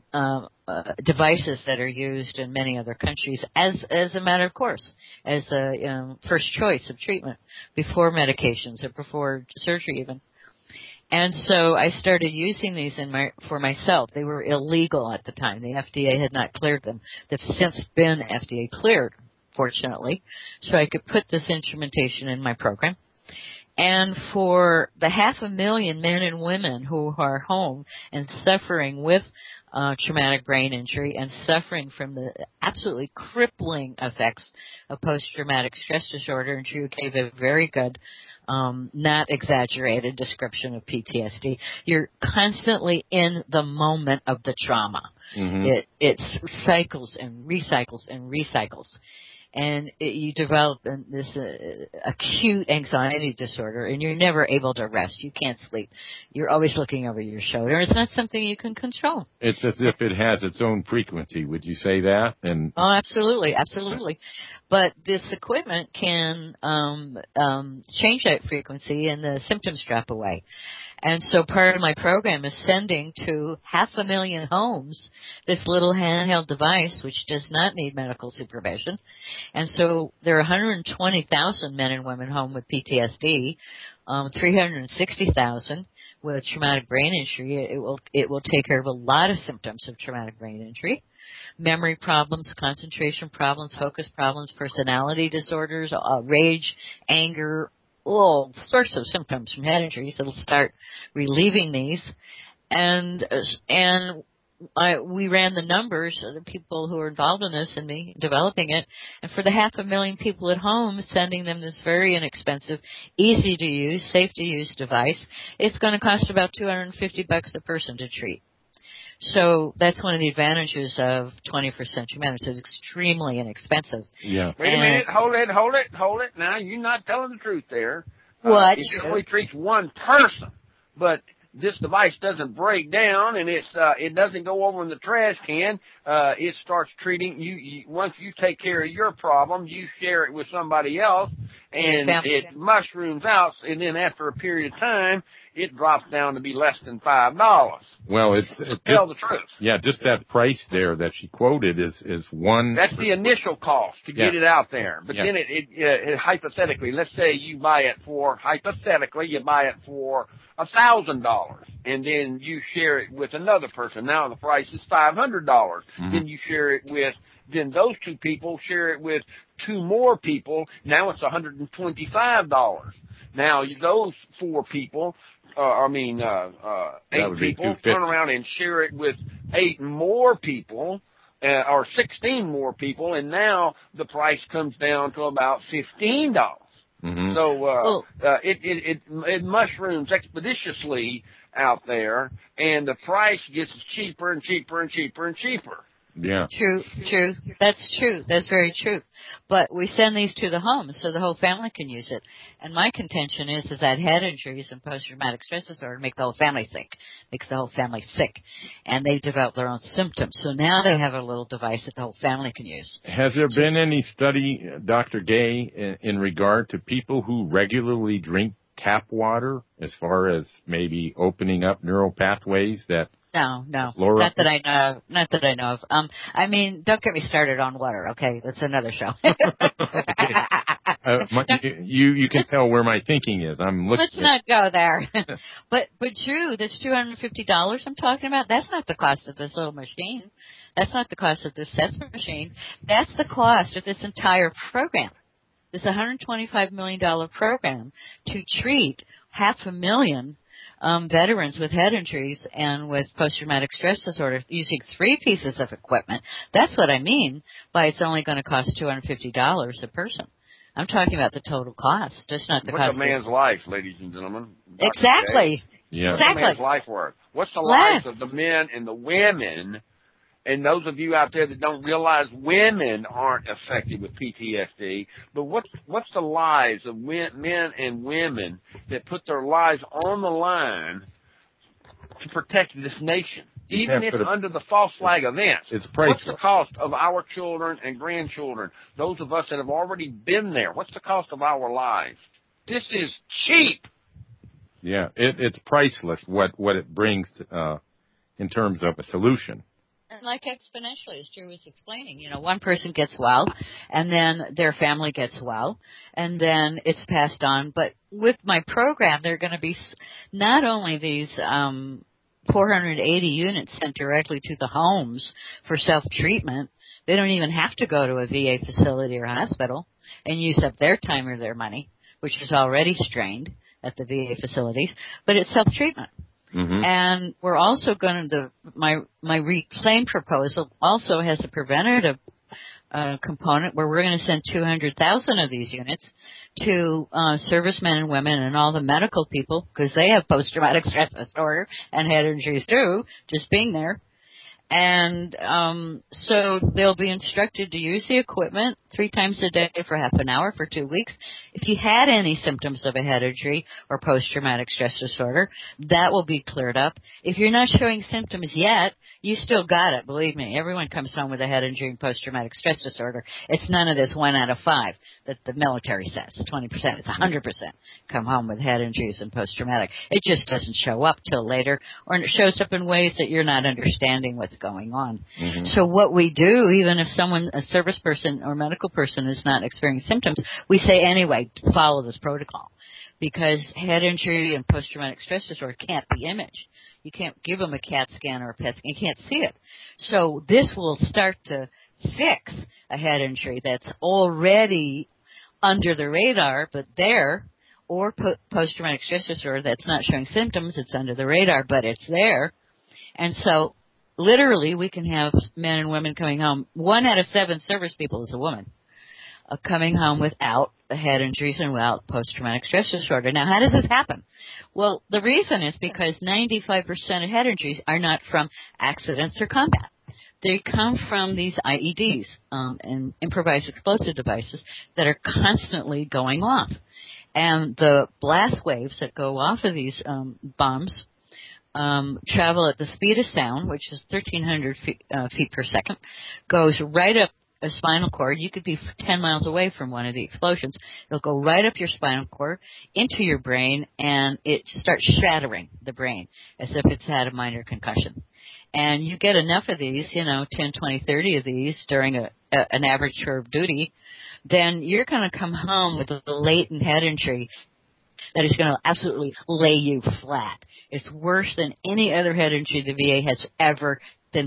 devices that are used in many other countries as a matter of course, as a first choice of treatment before medications or before surgery even. And so I started using these for myself. They were illegal at the time. The FDA had not cleared them. They've since been FDA cleared, fortunately, so I could put this instrumentation in my program. And for the 500,000 men and women who are home and suffering with traumatic brain injury and suffering from the absolutely crippling effects of post-traumatic stress disorder, and Drew gave a very good, not exaggerated description of PTSD. You're constantly in the moment of the trauma. It cycles and recycles and recycles. And you develop this acute anxiety disorder, and you're never able to rest. You can't sleep. You're always looking over your shoulder. It's not something you can control. It's as if it has its own frequency. Would you say that? Oh, absolutely, absolutely. But this equipment can change that frequency, and the symptoms drop away. And so part of my program is sending to 500,000 homes this little handheld device, which does not need medical supervision. And so there are 120,000 men and women home with PTSD, 360,000 with traumatic brain injury. It will take care of a lot of symptoms of traumatic brain injury. Memory problems, concentration problems, focus problems, personality disorders, rage, anger, all sorts of symptoms from head injuries. It'll start relieving these. And we ran the numbers of the people who were involved in this and me developing it. And for the 500,000 people at home, sending them this very inexpensive, easy to use, safe to use device, it's going to cost about $250 a person to treat. So that's one of the advantages of 21st century medicine. It's extremely inexpensive. Yeah. Wait a minute. Hold it. Now, you're not telling the truth there. What? It only treats one person, but this device doesn't break down and it doesn't go over in the trash can. It starts treating you. Once you take care of your problem, you share it with somebody else, and it mushrooms out. And then after a period of time, it drops down to be less than $5. Well, tell the truth. Yeah, just that price there that she quoted is one. That's the initial cost to get it out there. But then it hypothetically, let's say you buy it for $1,000, and then you share it with another person. Now the price is $500. Mm-hmm. Then you share it with, then those two people share it with two more people. Now it's $125. Now those four people, eight people, turn around and share it with 8 more people, or 16 more people, and now the price comes down to about $15. Mm-hmm. So it mushrooms expeditiously out there, and the price gets cheaper and cheaper and cheaper and cheaper. Yeah. True. That's true. That's very true. But we send these to the homes so the whole family can use it. And my contention is that head injuries and post-traumatic stress disorder make the whole family sick. Makes the whole family sick. And they develop their own symptoms. So now they have a little device that the whole family can use. Has there been any study, Dr. Gay, in regard to people who regularly drink tap water as far as maybe opening up neural pathways that No, not that I know of. Don't get me started on water, okay? That's another show. You can tell where my thinking is. Let's not go there. But Drew, this $250 I'm talking about, that's not the cost of this little machine. That's not the cost of this assessment machine. That's the cost of this entire program. This $125 million program to treat 500,000 veterans with head injuries and with post-traumatic stress disorder using 3 pieces of equipment. That's what I mean by it's only going to cost $250 a person. I'm talking about the total cost, just not the cost. What's a man's life, ladies and gentlemen? Exactly. Yeah. What's a man's life worth? What's the lives of the men and the women? And those of you out there that don't realize women aren't affected with PTSD, but what's the lives of men and women that put their lives on the line to protect this nation, even if under the false flag events? It's priceless. What's the cost of our children and grandchildren, those of us that have already been there? What's the cost of our lives? This is cheap. Yeah, it's priceless what it brings to, in terms of a solution. And like exponentially, as Drew was explaining, one person gets well, and then their family gets well, and then it's passed on. But with my program, there are going to be not only these 480 units sent directly to the homes for self-treatment. They don't even have to go to a VA facility or hospital and use up their time or their money, which is already strained at the VA facilities, but it's self-treatment. Mm-hmm. And we're also going to, my Reclaim proposal also has a preventative component where we're going to send 200,000 of these units to servicemen and women and all the medical people, because they have post-traumatic stress disorder and head injuries too, just being there. And so they'll be instructed to use the equipment 3 times a day for half an hour for 2 weeks. If you had any symptoms of a head injury or post-traumatic stress disorder, that will be cleared up. If you're not showing symptoms yet, you still got it. Believe me, everyone comes home with a head injury and post-traumatic stress disorder. It's none of this 1 out of 5 that the military says. 20%, it's 100% come home with head injuries and post-traumatic. It just doesn't show up till later, or it shows up in ways that you're not understanding what's going on. Mm-hmm. So what we do, even if someone, a service person or medical medical person is not experiencing symptoms, we say anyway, follow this protocol. Because head injury and post-traumatic stress disorder can't be imaged. You can't give them a CAT scan or a PET scan. You can't see it. So this will start to fix a head injury that's already under the radar, but there, or post-traumatic stress disorder that's not showing symptoms. It's under the radar, but it's there. And so literally we can have men and women coming home. 1 out of 7 service people is a woman. Coming home without head injuries and without post-traumatic stress disorder. Now, how does this happen? Well, the reason is because 95% of head injuries are not from accidents or combat. They come from these IEDs and improvised explosive devices that are constantly going off. And the blast waves that go off of these bombs travel at the speed of sound, which is 1,300 feet per second, goes right up a spinal cord. You could be 10 miles away from one of the explosions. It'll go right up your spinal cord into your brain, and it starts shattering the brain as if it's had a minor concussion. And you get enough of these, 10, 20, 30 of these during an average tour of duty, then you're going to come home with a latent head injury that is going to absolutely lay you flat. It's worse than any other head injury the VA has ever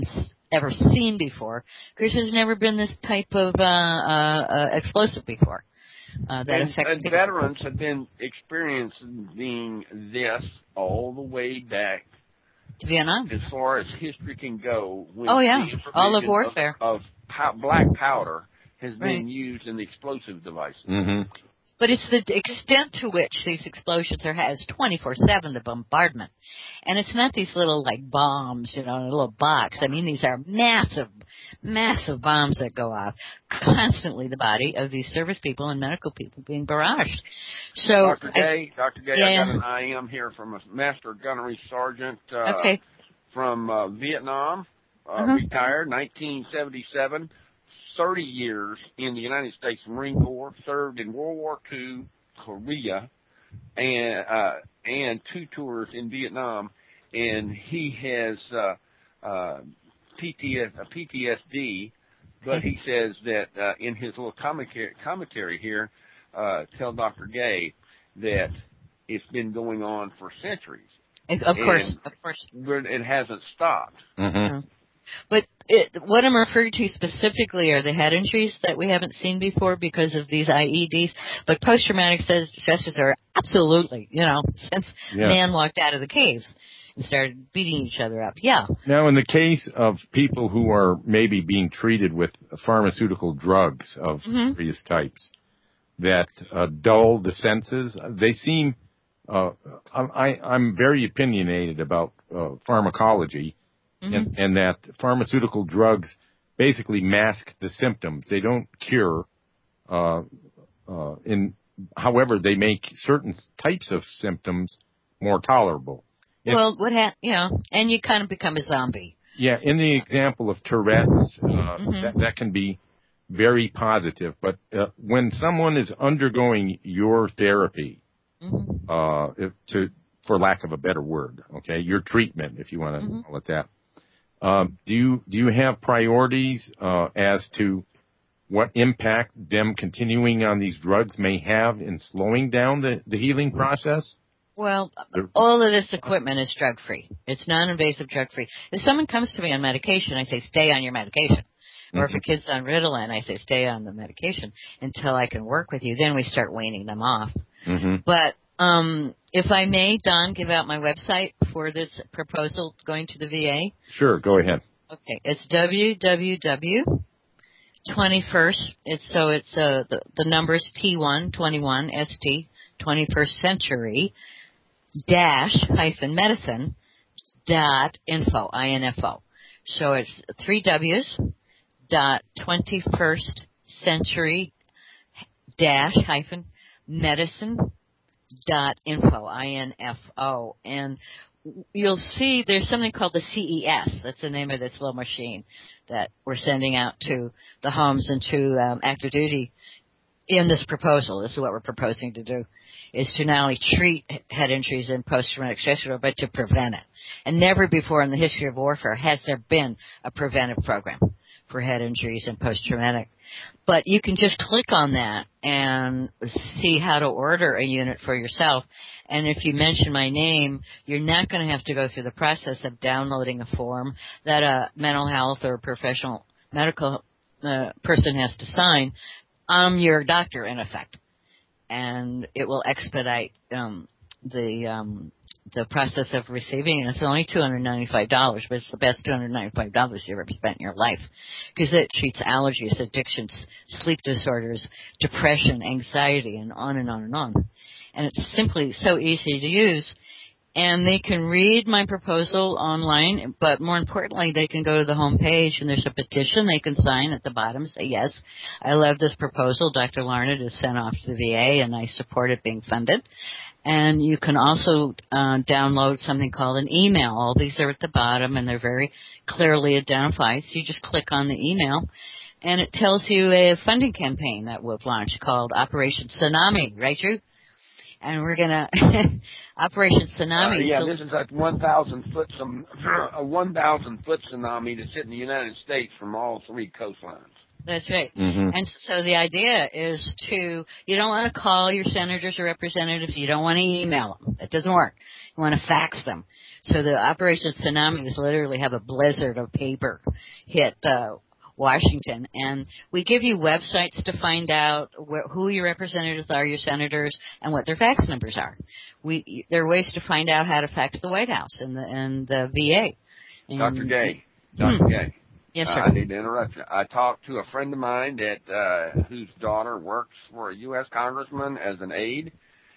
seen before, because there's never been this type of explosive before that affects and people. Veterans have been experiencing this all the way back to Vietnam, as far as history can go. When all of warfare of black powder has been used in the explosive devices. Mm-hmm. But it's the extent to which these explosions are has 24/7, the bombardment. And it's not these little, bombs, in a little box. I mean, these are massive, massive bombs that go off. Constantly the body of these service people and medical people being barraged. So, Dr. Gay, I got an IM here from a Master Gunnery Sergeant from Vietnam, retired, 1977. 30 years in the United States Marine Corps, served in World War II, Korea, and 2 tours in Vietnam, and he has PTSD, but he says that in his little commentary here, tell Dr. Gay that it's been going on for centuries. Of course. It hasn't stopped. Mm-hmm. But what I'm referring to specifically are the head injuries that we haven't seen before because of these IEDs. But post-traumatic stress disorder, absolutely, since man walked out of the caves and started beating each other up. Yeah. Now, in the case of people who are maybe being treated with pharmaceutical drugs of various types that dull the senses, they seem, I'm very opinionated about pharmacology. Mm-hmm. And that pharmaceutical drugs basically mask the symptoms. They don't cure. However, they make certain types of symptoms more tolerable. And you kind of become a zombie. Yeah, in the example of Tourette's, that can be very positive. But when someone is undergoing your therapy, for lack of a better word, your treatment, if you want to call it that. Do you have priorities as to what impact them continuing on these drugs may have in slowing down the healing process? Well, all of this equipment is drug-free. It's non-invasive drug-free. If someone comes to me on medication, I say, stay on your medication. Or if a kid's on Ritalin, I say, stay on the medication until I can work with you. Then we start weaning them off. But if I may, Don, give out my website for this proposal going to the VA. Sure, go ahead. Okay, it's www.21st. It's the numbers T121 ST 21st century -medicine.info info. So it's 3 W's. 21st century -medicine.info info, and you'll see there's something called the CES. That's the name of this little machine that we're sending out to the homes and to active duty in this proposal. This is what we're proposing to do, is to not only treat head injuries and post-traumatic stress disorder, but to prevent it. And never before in the history of warfare has there been a preventive program for head injuries and post-traumatic. But you can just click on that and see how to order a unit for yourself. And if you mention my name, you're not going to have to go through the process of downloading a form that a mental health or professional medical person has to sign. I'm your doctor, in effect. And it will expedite the process of receiving it. It's only $295, but it's the best $295 you've ever spent in your life, because it treats allergies, addictions, sleep disorders, depression, anxiety, and on and on and on. And it's simply so easy to use. And they can read my proposal online, but more importantly, they can go to the home page, and there's a petition they can sign at the bottom, say, yes, I love this proposal. Dr. Larned is sent off to the VA, and I support it being funded. And you can also download something called an email. All these are at the bottom, and they're very clearly identified. So you just click on the email, and it tells you a funding campaign that we've launched called Operation Tsunami, right, Drew? And we're gonna Operation Tsunami. Yeah, this is a 1,000-foot tsunami that's hitting the United States from all three coastlines. That's right. Mm-hmm. And so the idea is you don't want to call your senators or representatives. You don't want to email them. That doesn't work. You want to fax them. So the Operation Tsunami is literally have a blizzard of paper hit Washington. And we give you websites to find out who your representatives are, your senators, and what their fax numbers are. There are ways to find out how to fax the White House and the VA. And Dr. Gay. Yes, sir. I need to interrupt you. I talked to a friend of mine whose daughter works for a U.S. congressman as an aide,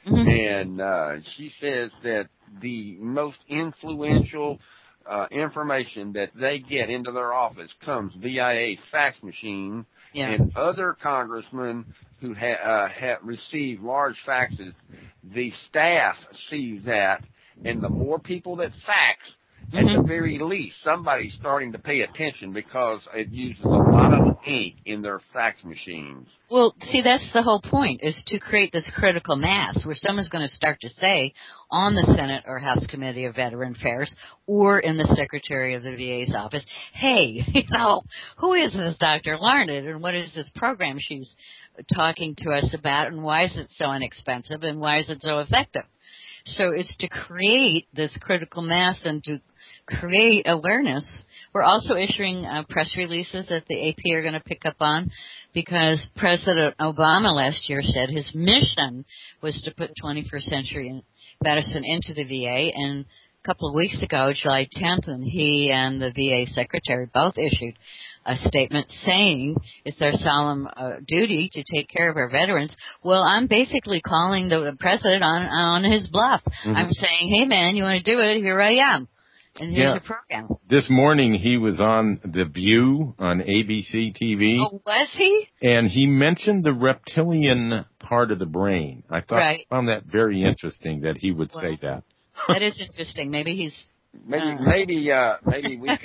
and she says that the most influential information that they get into their office comes via a fax machine, and other congressmen who have received large faxes, the staff sees that, and the more people that fax, at the very least, somebody's starting to pay attention because it uses a lot of ink in their fax machines. Well, see, that's the whole point, is to create this critical mass where someone's going to start to say on the Senate or House Committee of Veteran Affairs or in the Secretary of the VA's office, hey, who is this Dr. Larned, and what is this program she's talking to us about, and why is it so inexpensive, and why is it so effective? So it's to create this critical mass and to create awareness. We're also issuing press releases that the AP are going to pick up on, because President Obama last year said his mission was to put 21st century medicine into the VA. And a couple of weeks ago, July 10th, and he and the VA secretary both issued a statement saying it's our solemn duty to take care of our veterans. Well, I'm basically calling the president on his bluff. I'm saying, hey, man, you want to do it? Here I am. And here's your program. This morning he was on The View on ABC TV. Oh, was he? And he mentioned the reptilian part of the brain. I found that very interesting that he would say that. That is interesting. Maybe he's... Maybe we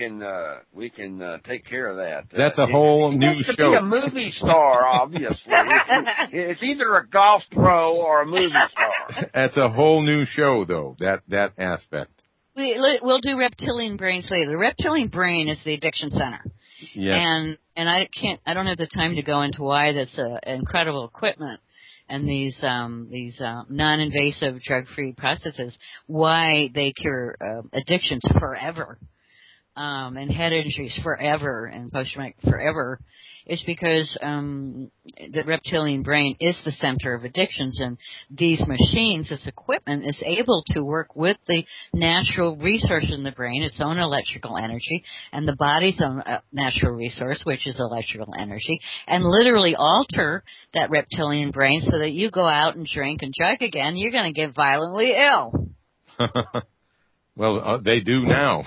can take care of that. That's a whole new show. Be a movie star, obviously. It's either a golf pro or a movie star. That's a whole new show, though. That aspect. We'll do reptilian brains later. The reptilian brain is the addiction center. Yes. And I don't have the time to go into why this incredible equipment and these non-invasive drug-free processes, why they cure addictions forever, and head injuries forever, and post-traumatic forever, is because the reptilian brain is the center of addictions, and these machines, this equipment, is able to work with the natural resource in the brain, its own electrical energy, and the body's own natural resource, which is electrical energy, and literally alter that reptilian brain so that you go out and drink and drug again, you're going to get violently ill. Well, they do now.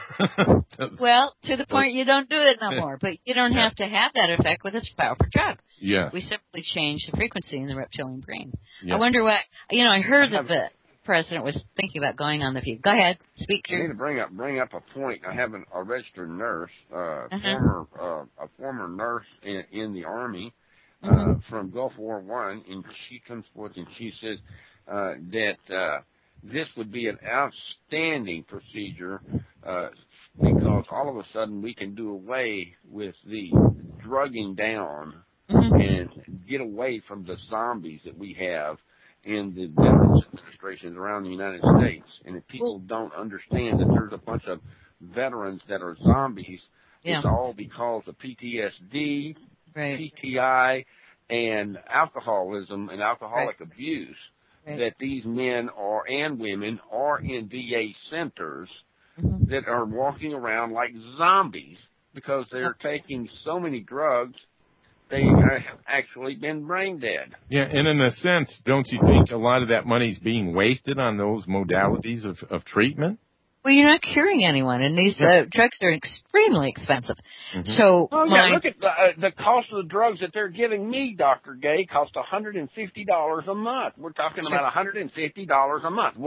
Well, to the point you don't do it no more, but you don't have to have that effect with this powerful drug. Yeah. We simply change the frequency in the reptilian brain. Yeah. I wonder what, I heard that the president was thinking about going on The View. Go ahead, speak, Drew. I need to bring up a point. I have a registered nurse, a former nurse in the Army from Gulf War I, and she comes forth and she says that this would be an outstanding procedure because all of a sudden we can do away with the drugging down Mm-hmm. and get away from the zombies that we have in the Veterans Administrations around the United States. And if people don't understand that there's a bunch of veterans that are zombies, Yeah. it's all because of PTSD, Right. PTI, and alcoholism and alcoholic abuse Right. that these men are and women are in VA centers Mm-hmm. that are walking around like zombies because they're taking so many drugs they have actually been brain dead. Yeah, and in a sense, don't you think a lot of that money's being wasted on those modalities of treatment? Well, you're not curing anyone, and these drugs are extremely expensive. Mm-hmm. So, look at the cost of the drugs that they're giving me, Dr. Gay, cost $150 a month. We're talking about $150 a month,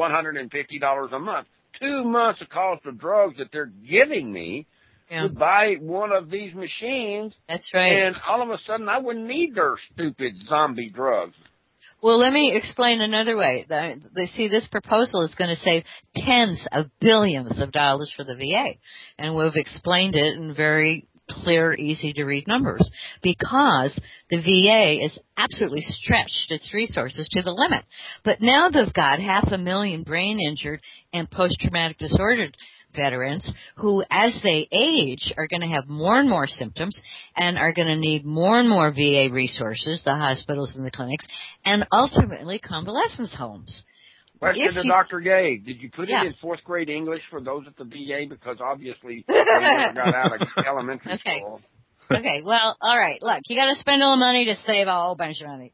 $150 a month. 2 months of cost of drugs that they're giving me to buy one of these machines. That's right. And all of a sudden, I wouldn't need their stupid zombie drugs. Well, let me explain another way. See, this proposal is going to save tens of billions of dollars for the VA. And we've explained it in very clear, easy-to-read numbers. Because the VA is absolutely stretched its resources to the limit. But now they've got 500,000 brain-injured and post-traumatic disorder veterans who, as they age, are going to have more and more symptoms and are going to need more and more VA resources, the hospitals and the clinics, and ultimately convalescence homes. Question to Dr. Gay. Did you put it in fourth grade English for those at the VA? Because obviously they never got out of elementary school. Okay, well, all right. Look, you got to spend all the money to save a whole bunch of money.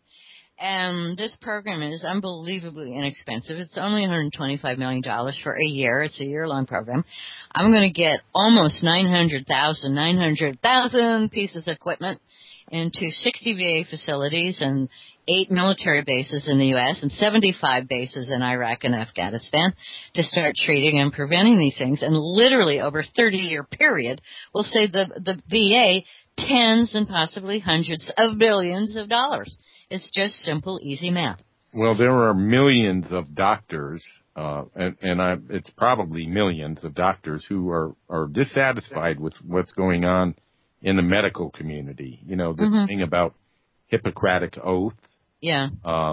And this program is unbelievably inexpensive. It's only $125 million for a year. It's a year-long program. I'm going to get almost 900,000 pieces of equipment into 60 VA facilities and 8 military bases in the U.S. and 75 bases in Iraq and Afghanistan to start treating and preventing these things. And literally over a 30-year period, we'll save the VA tens and possibly hundreds of billions of dollars. It's just simple, easy math. Well, there are millions of doctors, it's probably millions of doctors who are dissatisfied with what's going on in the medical community. You know, this thing about Hippocratic Oath. Yeah.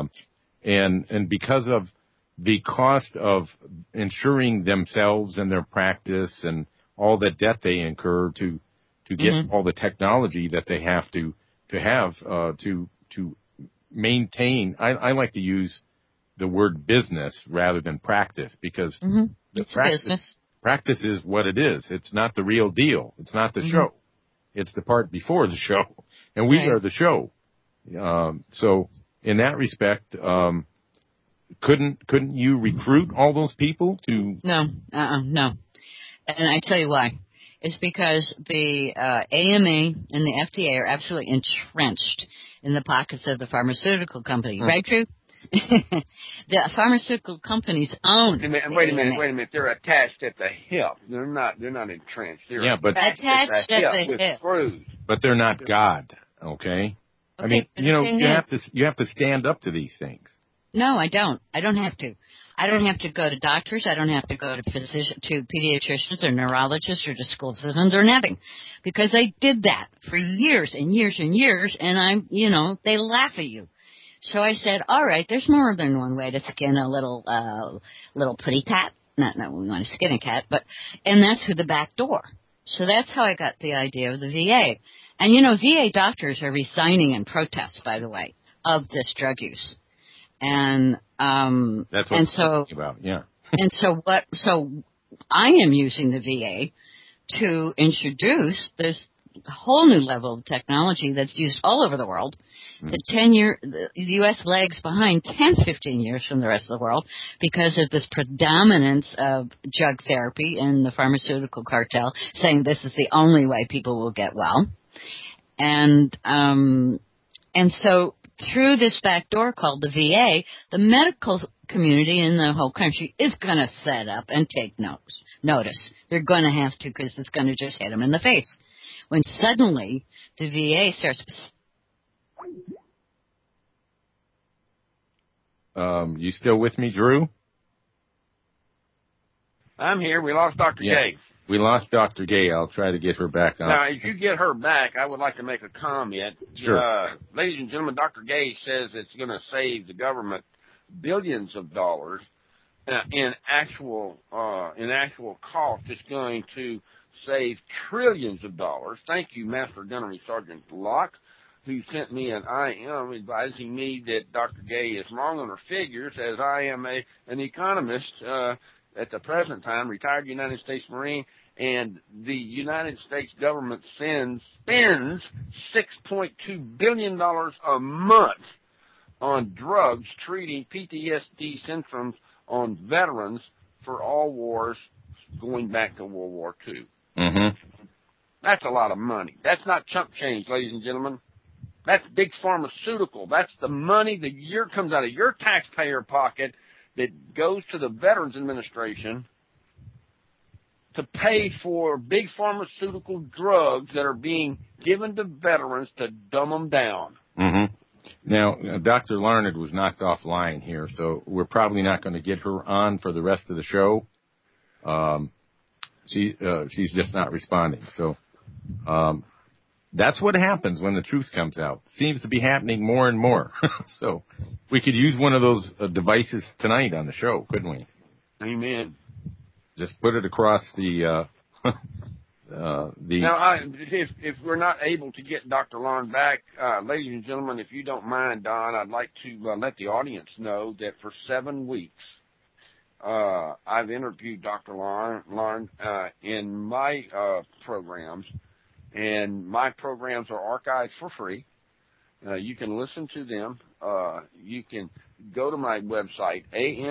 And because of the cost of insuring themselves and their practice and all the debt they incur to get all the technology that they have to have to maintain. I like to use the word business rather than practice because it's business. Practice is what it is. It's not the real deal. It's not the show. It's the part before the show, and we are the show. So in that respect, couldn't you recruit all those people to? No, no. And I tell you why. It's because the AMA and the FDA are absolutely entrenched in the pockets of the pharmaceutical company. Right, Drew? The pharmaceutical companies own. Wait a minute. They're attached at the hip. They're not entrenched. They're attached at the hip with screws. But they're not God. Okay. I mean, you have to stand up to these things. No, I don't. I don't have to. I don't have to go to doctors. I don't have to go to pediatricians or neurologists or to school systems or nothing, because I did that for years and years and years, and they laugh at you. So I said, all right, there's more than one way to skin a little pretty cat. Not we want to skin a cat, and that's through the back door. So that's how I got the idea of the VA. And VA doctors are resigning in protest, by the way, of this drug use. And that's what I'm talking about, yeah. And so I am using the VA to introduce this whole new level of technology that's used all over the world. The U.S. lags behind 10, 15 years from the rest of the world because of this predominance of drug therapy and the pharmaceutical cartel saying this is the only way people will get well. And so through this back door called the VA, the medical community in the whole country is going to set up and take notice. They're going to have to, because it's going to just hit them in the face. When suddenly the VA starts... You still with me, Drew? I'm here. We lost Dr. Gay. We lost Dr. Gay. I'll try to get her back on. Now, if you get her back, I would like to make a comment. Sure. Ladies and gentlemen, Dr. Gay says it's going to save the government billions of dollars in actual cost. It's going to save trillions of dollars. Thank you, Master Gunnery Sergeant Locke, who sent me an IM advising me that Dr. Gay is wrong on her figures, as I am an economist at the present time, retired United States Marine, and the United States government spends $6.2 billion a month on drugs treating PTSD symptoms on veterans for all wars going back to World War II. Mm-hmm. That's a lot of money. That's not chump change, ladies and gentlemen. That's big pharmaceutical. That's the money that comes out of your taxpayer pocket that goes to the Veterans Administration to pay for big pharmaceutical drugs that are being given to veterans to dumb them down. Mm-hmm. Now, Dr. Larned was knocked offline here, so we're probably not going to get her on for the rest of the show. She's just not responding. So that's what happens when the truth comes out. Seems to be happening more and more. So we could use one of those devices tonight on the show, couldn't we? Amen. Just put it across the Now, if we're not able to get Dr. Larn back, ladies and gentlemen, if you don't mind, Don, I'd like to let the audience know that for 7 weeks, I've interviewed Dr. Larn in my programs, and my programs are archived for free. You can listen to them. You can go to my website,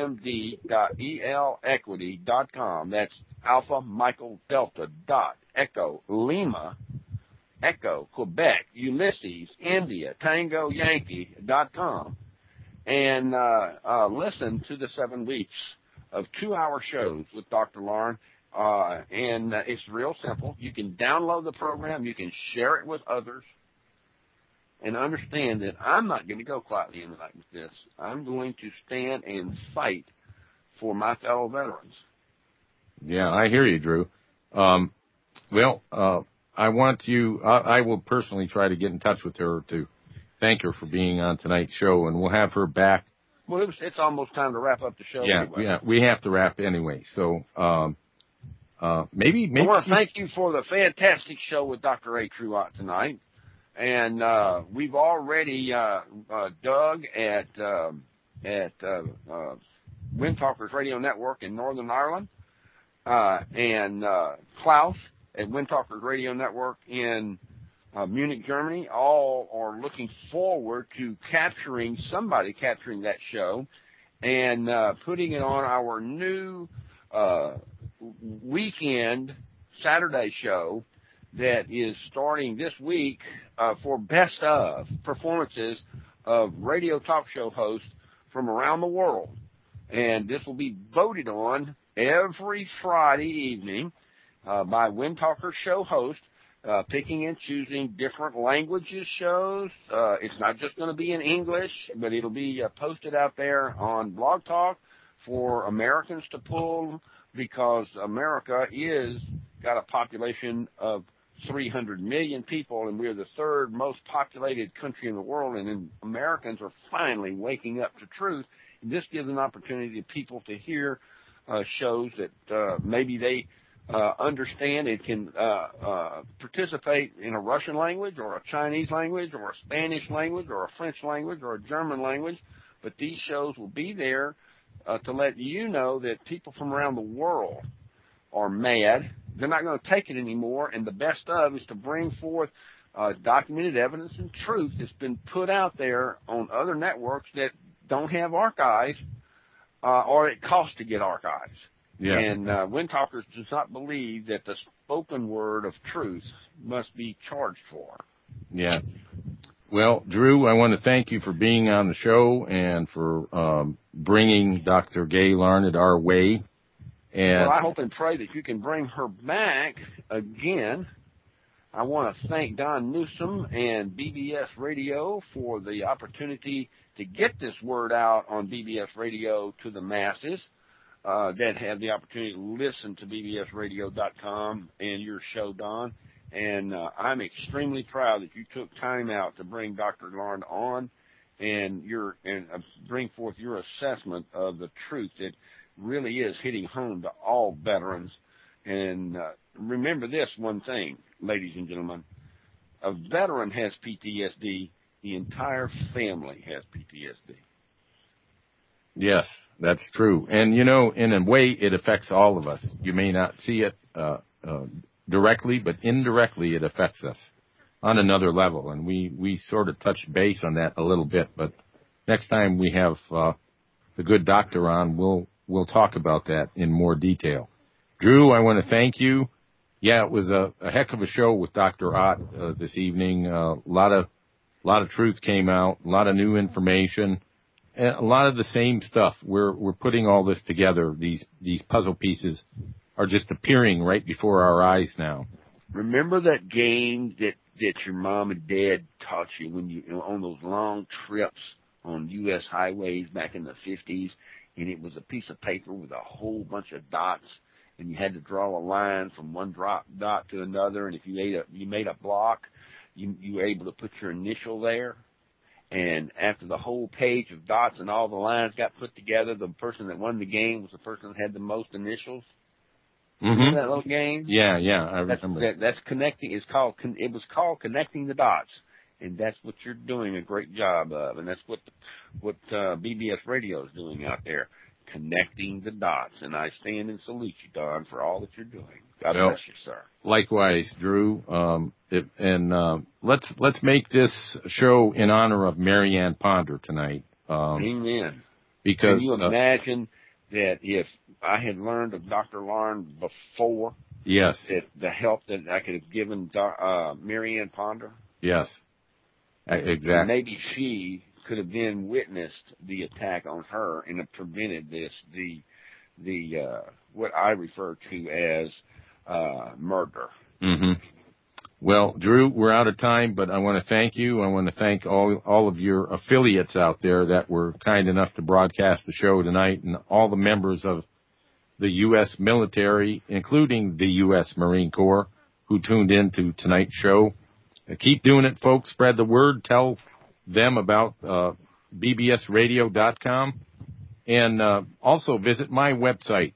amd.elequity.com. That's Alpha Michael Delta dot Echo Lima Echo Quebec Ulysses India Tango Yankee.com, and listen to the 7 weeks of 2-hour shows with Dr. Larn. And it's real simple. You can download the program. You can share it with others. And understand that I'm not going to go quietly in the night with this. I'm going to stand and fight for my fellow veterans. Yeah, I hear you, Drew. I will personally try to get in touch with her to thank her for being on tonight's show, and we'll have her back. Well, it's almost time to wrap up the show. Yeah, anyway. Yeah, we have to wrap anyway. So maybe I want to thank you for the fantastic show with Dr. A. Truott tonight. And we've already Doug at Wind Talkers Radio Network in Northern Ireland, and Klaus at Wind Talkers Radio Network in Munich, Germany, all are looking forward to capturing that show and putting it on our new weekend Saturday show that is starting this week for best of performances of radio talk show hosts from around the world. And this will be voted on every Friday evening by Wind Talker show hosts, picking and choosing different languages shows. It's not just going to be in English, but it'll be posted out there on Blog Talk for Americans to pull, because America got a population of 300 million people, and we're the third most populated country in the world, and Americans are finally waking up to truth. And this gives an opportunity to people to hear shows that maybe they understand and can participate in a Russian language or a Chinese language or a Spanish language or a French language or a German language. But these shows will be there to let you know that people from around the world are mad. They're not going to take it anymore, and the best of is to bring forth documented evidence and truth that's been put out there on other networks that don't have archives or it costs to get archives. Yeah. And Wind Talkers does not believe that the spoken word of truth must be charged for. Yeah. Well, Drew, I want to thank you for being on the show and for bringing Dr. Gay Larned our way. And well, I hope and pray that you can bring her back again. I want to thank Don Newsom and BBS Radio for the opportunity to get this word out on BBS Radio to the masses. that have the opportunity to listen to bbsradio.com and your show, Don. And I'm extremely proud that you took time out to bring Dr. Lauren on and bring forth your assessment of the truth that really is hitting home to all veterans. And remember this one thing, ladies and gentlemen. A veteran has PTSD. The entire family has PTSD. Yes, that's true. And, you know, in a way, it affects all of us. You may not see it directly, but indirectly it affects us on another level. And we sort of touched base on that a little bit. But next time we have the good doctor on, we'll talk about that in more detail. Drew, I want to thank you. Yeah, it was a heck of a show with Dr. Ott this evening. A lot of truth came out, a lot of new information, and a lot of the same stuff. We're putting all this together. These puzzle pieces are just appearing right before our eyes now. Remember that game that your mom and dad taught you when you on those long trips on U.S. highways back in the 50s, and it was a piece of paper with a whole bunch of dots, and you had to draw a line from one dot to another, and if you made a block, you were able to put your initial there. And after the whole page of dots and all the lines got put together, the person that won the game was the person that had the most initials. Mm-hmm. Remember that little game? Yeah, I remember. That's connecting. It was called Connecting the Dots, and that's what you're doing a great job of, and that's what BBS Radio is doing out there, connecting the dots. And I stand and salute you, Don, for all that you're doing. God bless you, sir. Likewise, Drew. Let's make this show in honor of Marianne Ponder tonight. Amen. Because can you imagine that if I had learned of Dr. Lauren before, yes, that the help that I could have given Marianne Ponder? Yes, exactly. And maybe she could have then witnessed the attack on her and have prevented the what I refer to as murder. Mm-hmm. Well, Drew, we're out of time, but I want to thank you. I want to thank all of your affiliates out there that were kind enough to broadcast the show tonight, and all the members of the U.S. military, including the U.S. Marine Corps, who tuned in to tonight's show. Keep doing it, folks. Spread the word. Tell them about bbsradio.com. And also visit my website,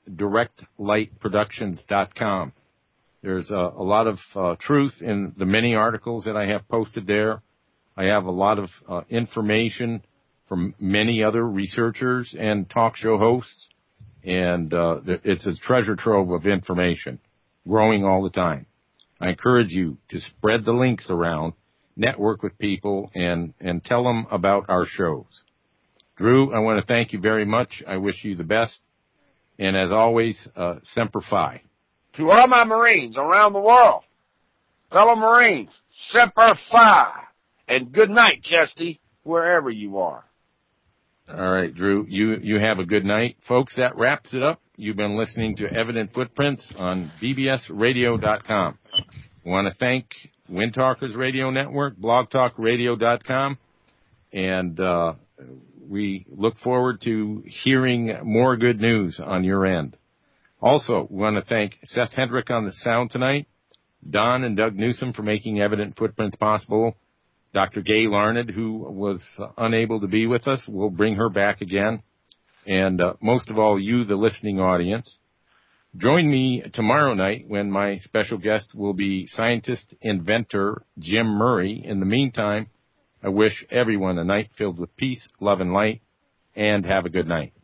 directlightproductions.com. There's a lot of truth in the many articles that I have posted there. I have a lot of information from many other researchers and talk show hosts. And it's a treasure trove of information, growing all the time. I encourage you to spread the links around, network with people, and tell them about our shows. Drew, I want to thank you very much. I wish you the best. And as always, Semper Fi. To all my Marines around the world, fellow Marines, Semper Fi. And good night, Chesty, wherever you are. All right, Drew, you have a good night. Folks, that wraps it up. You've been listening to Evident Footprints on bbsradio.com. I want to thank Wind Talkers Radio Network, blogtalkradio.com, and we look forward to hearing more good news on your end. Also, we want to thank Seth Hendrick on the sound tonight, Don and Doug Newsom for making Evident Footprints possible, Dr. Gay Larned, who was unable to be with us. We'll bring her back again. And most of all, you, the listening audience. Join me tomorrow night when my special guest will be scientist-inventor Jim Murray. In the meantime, I wish everyone a night filled with peace, love, and light, and have a good night.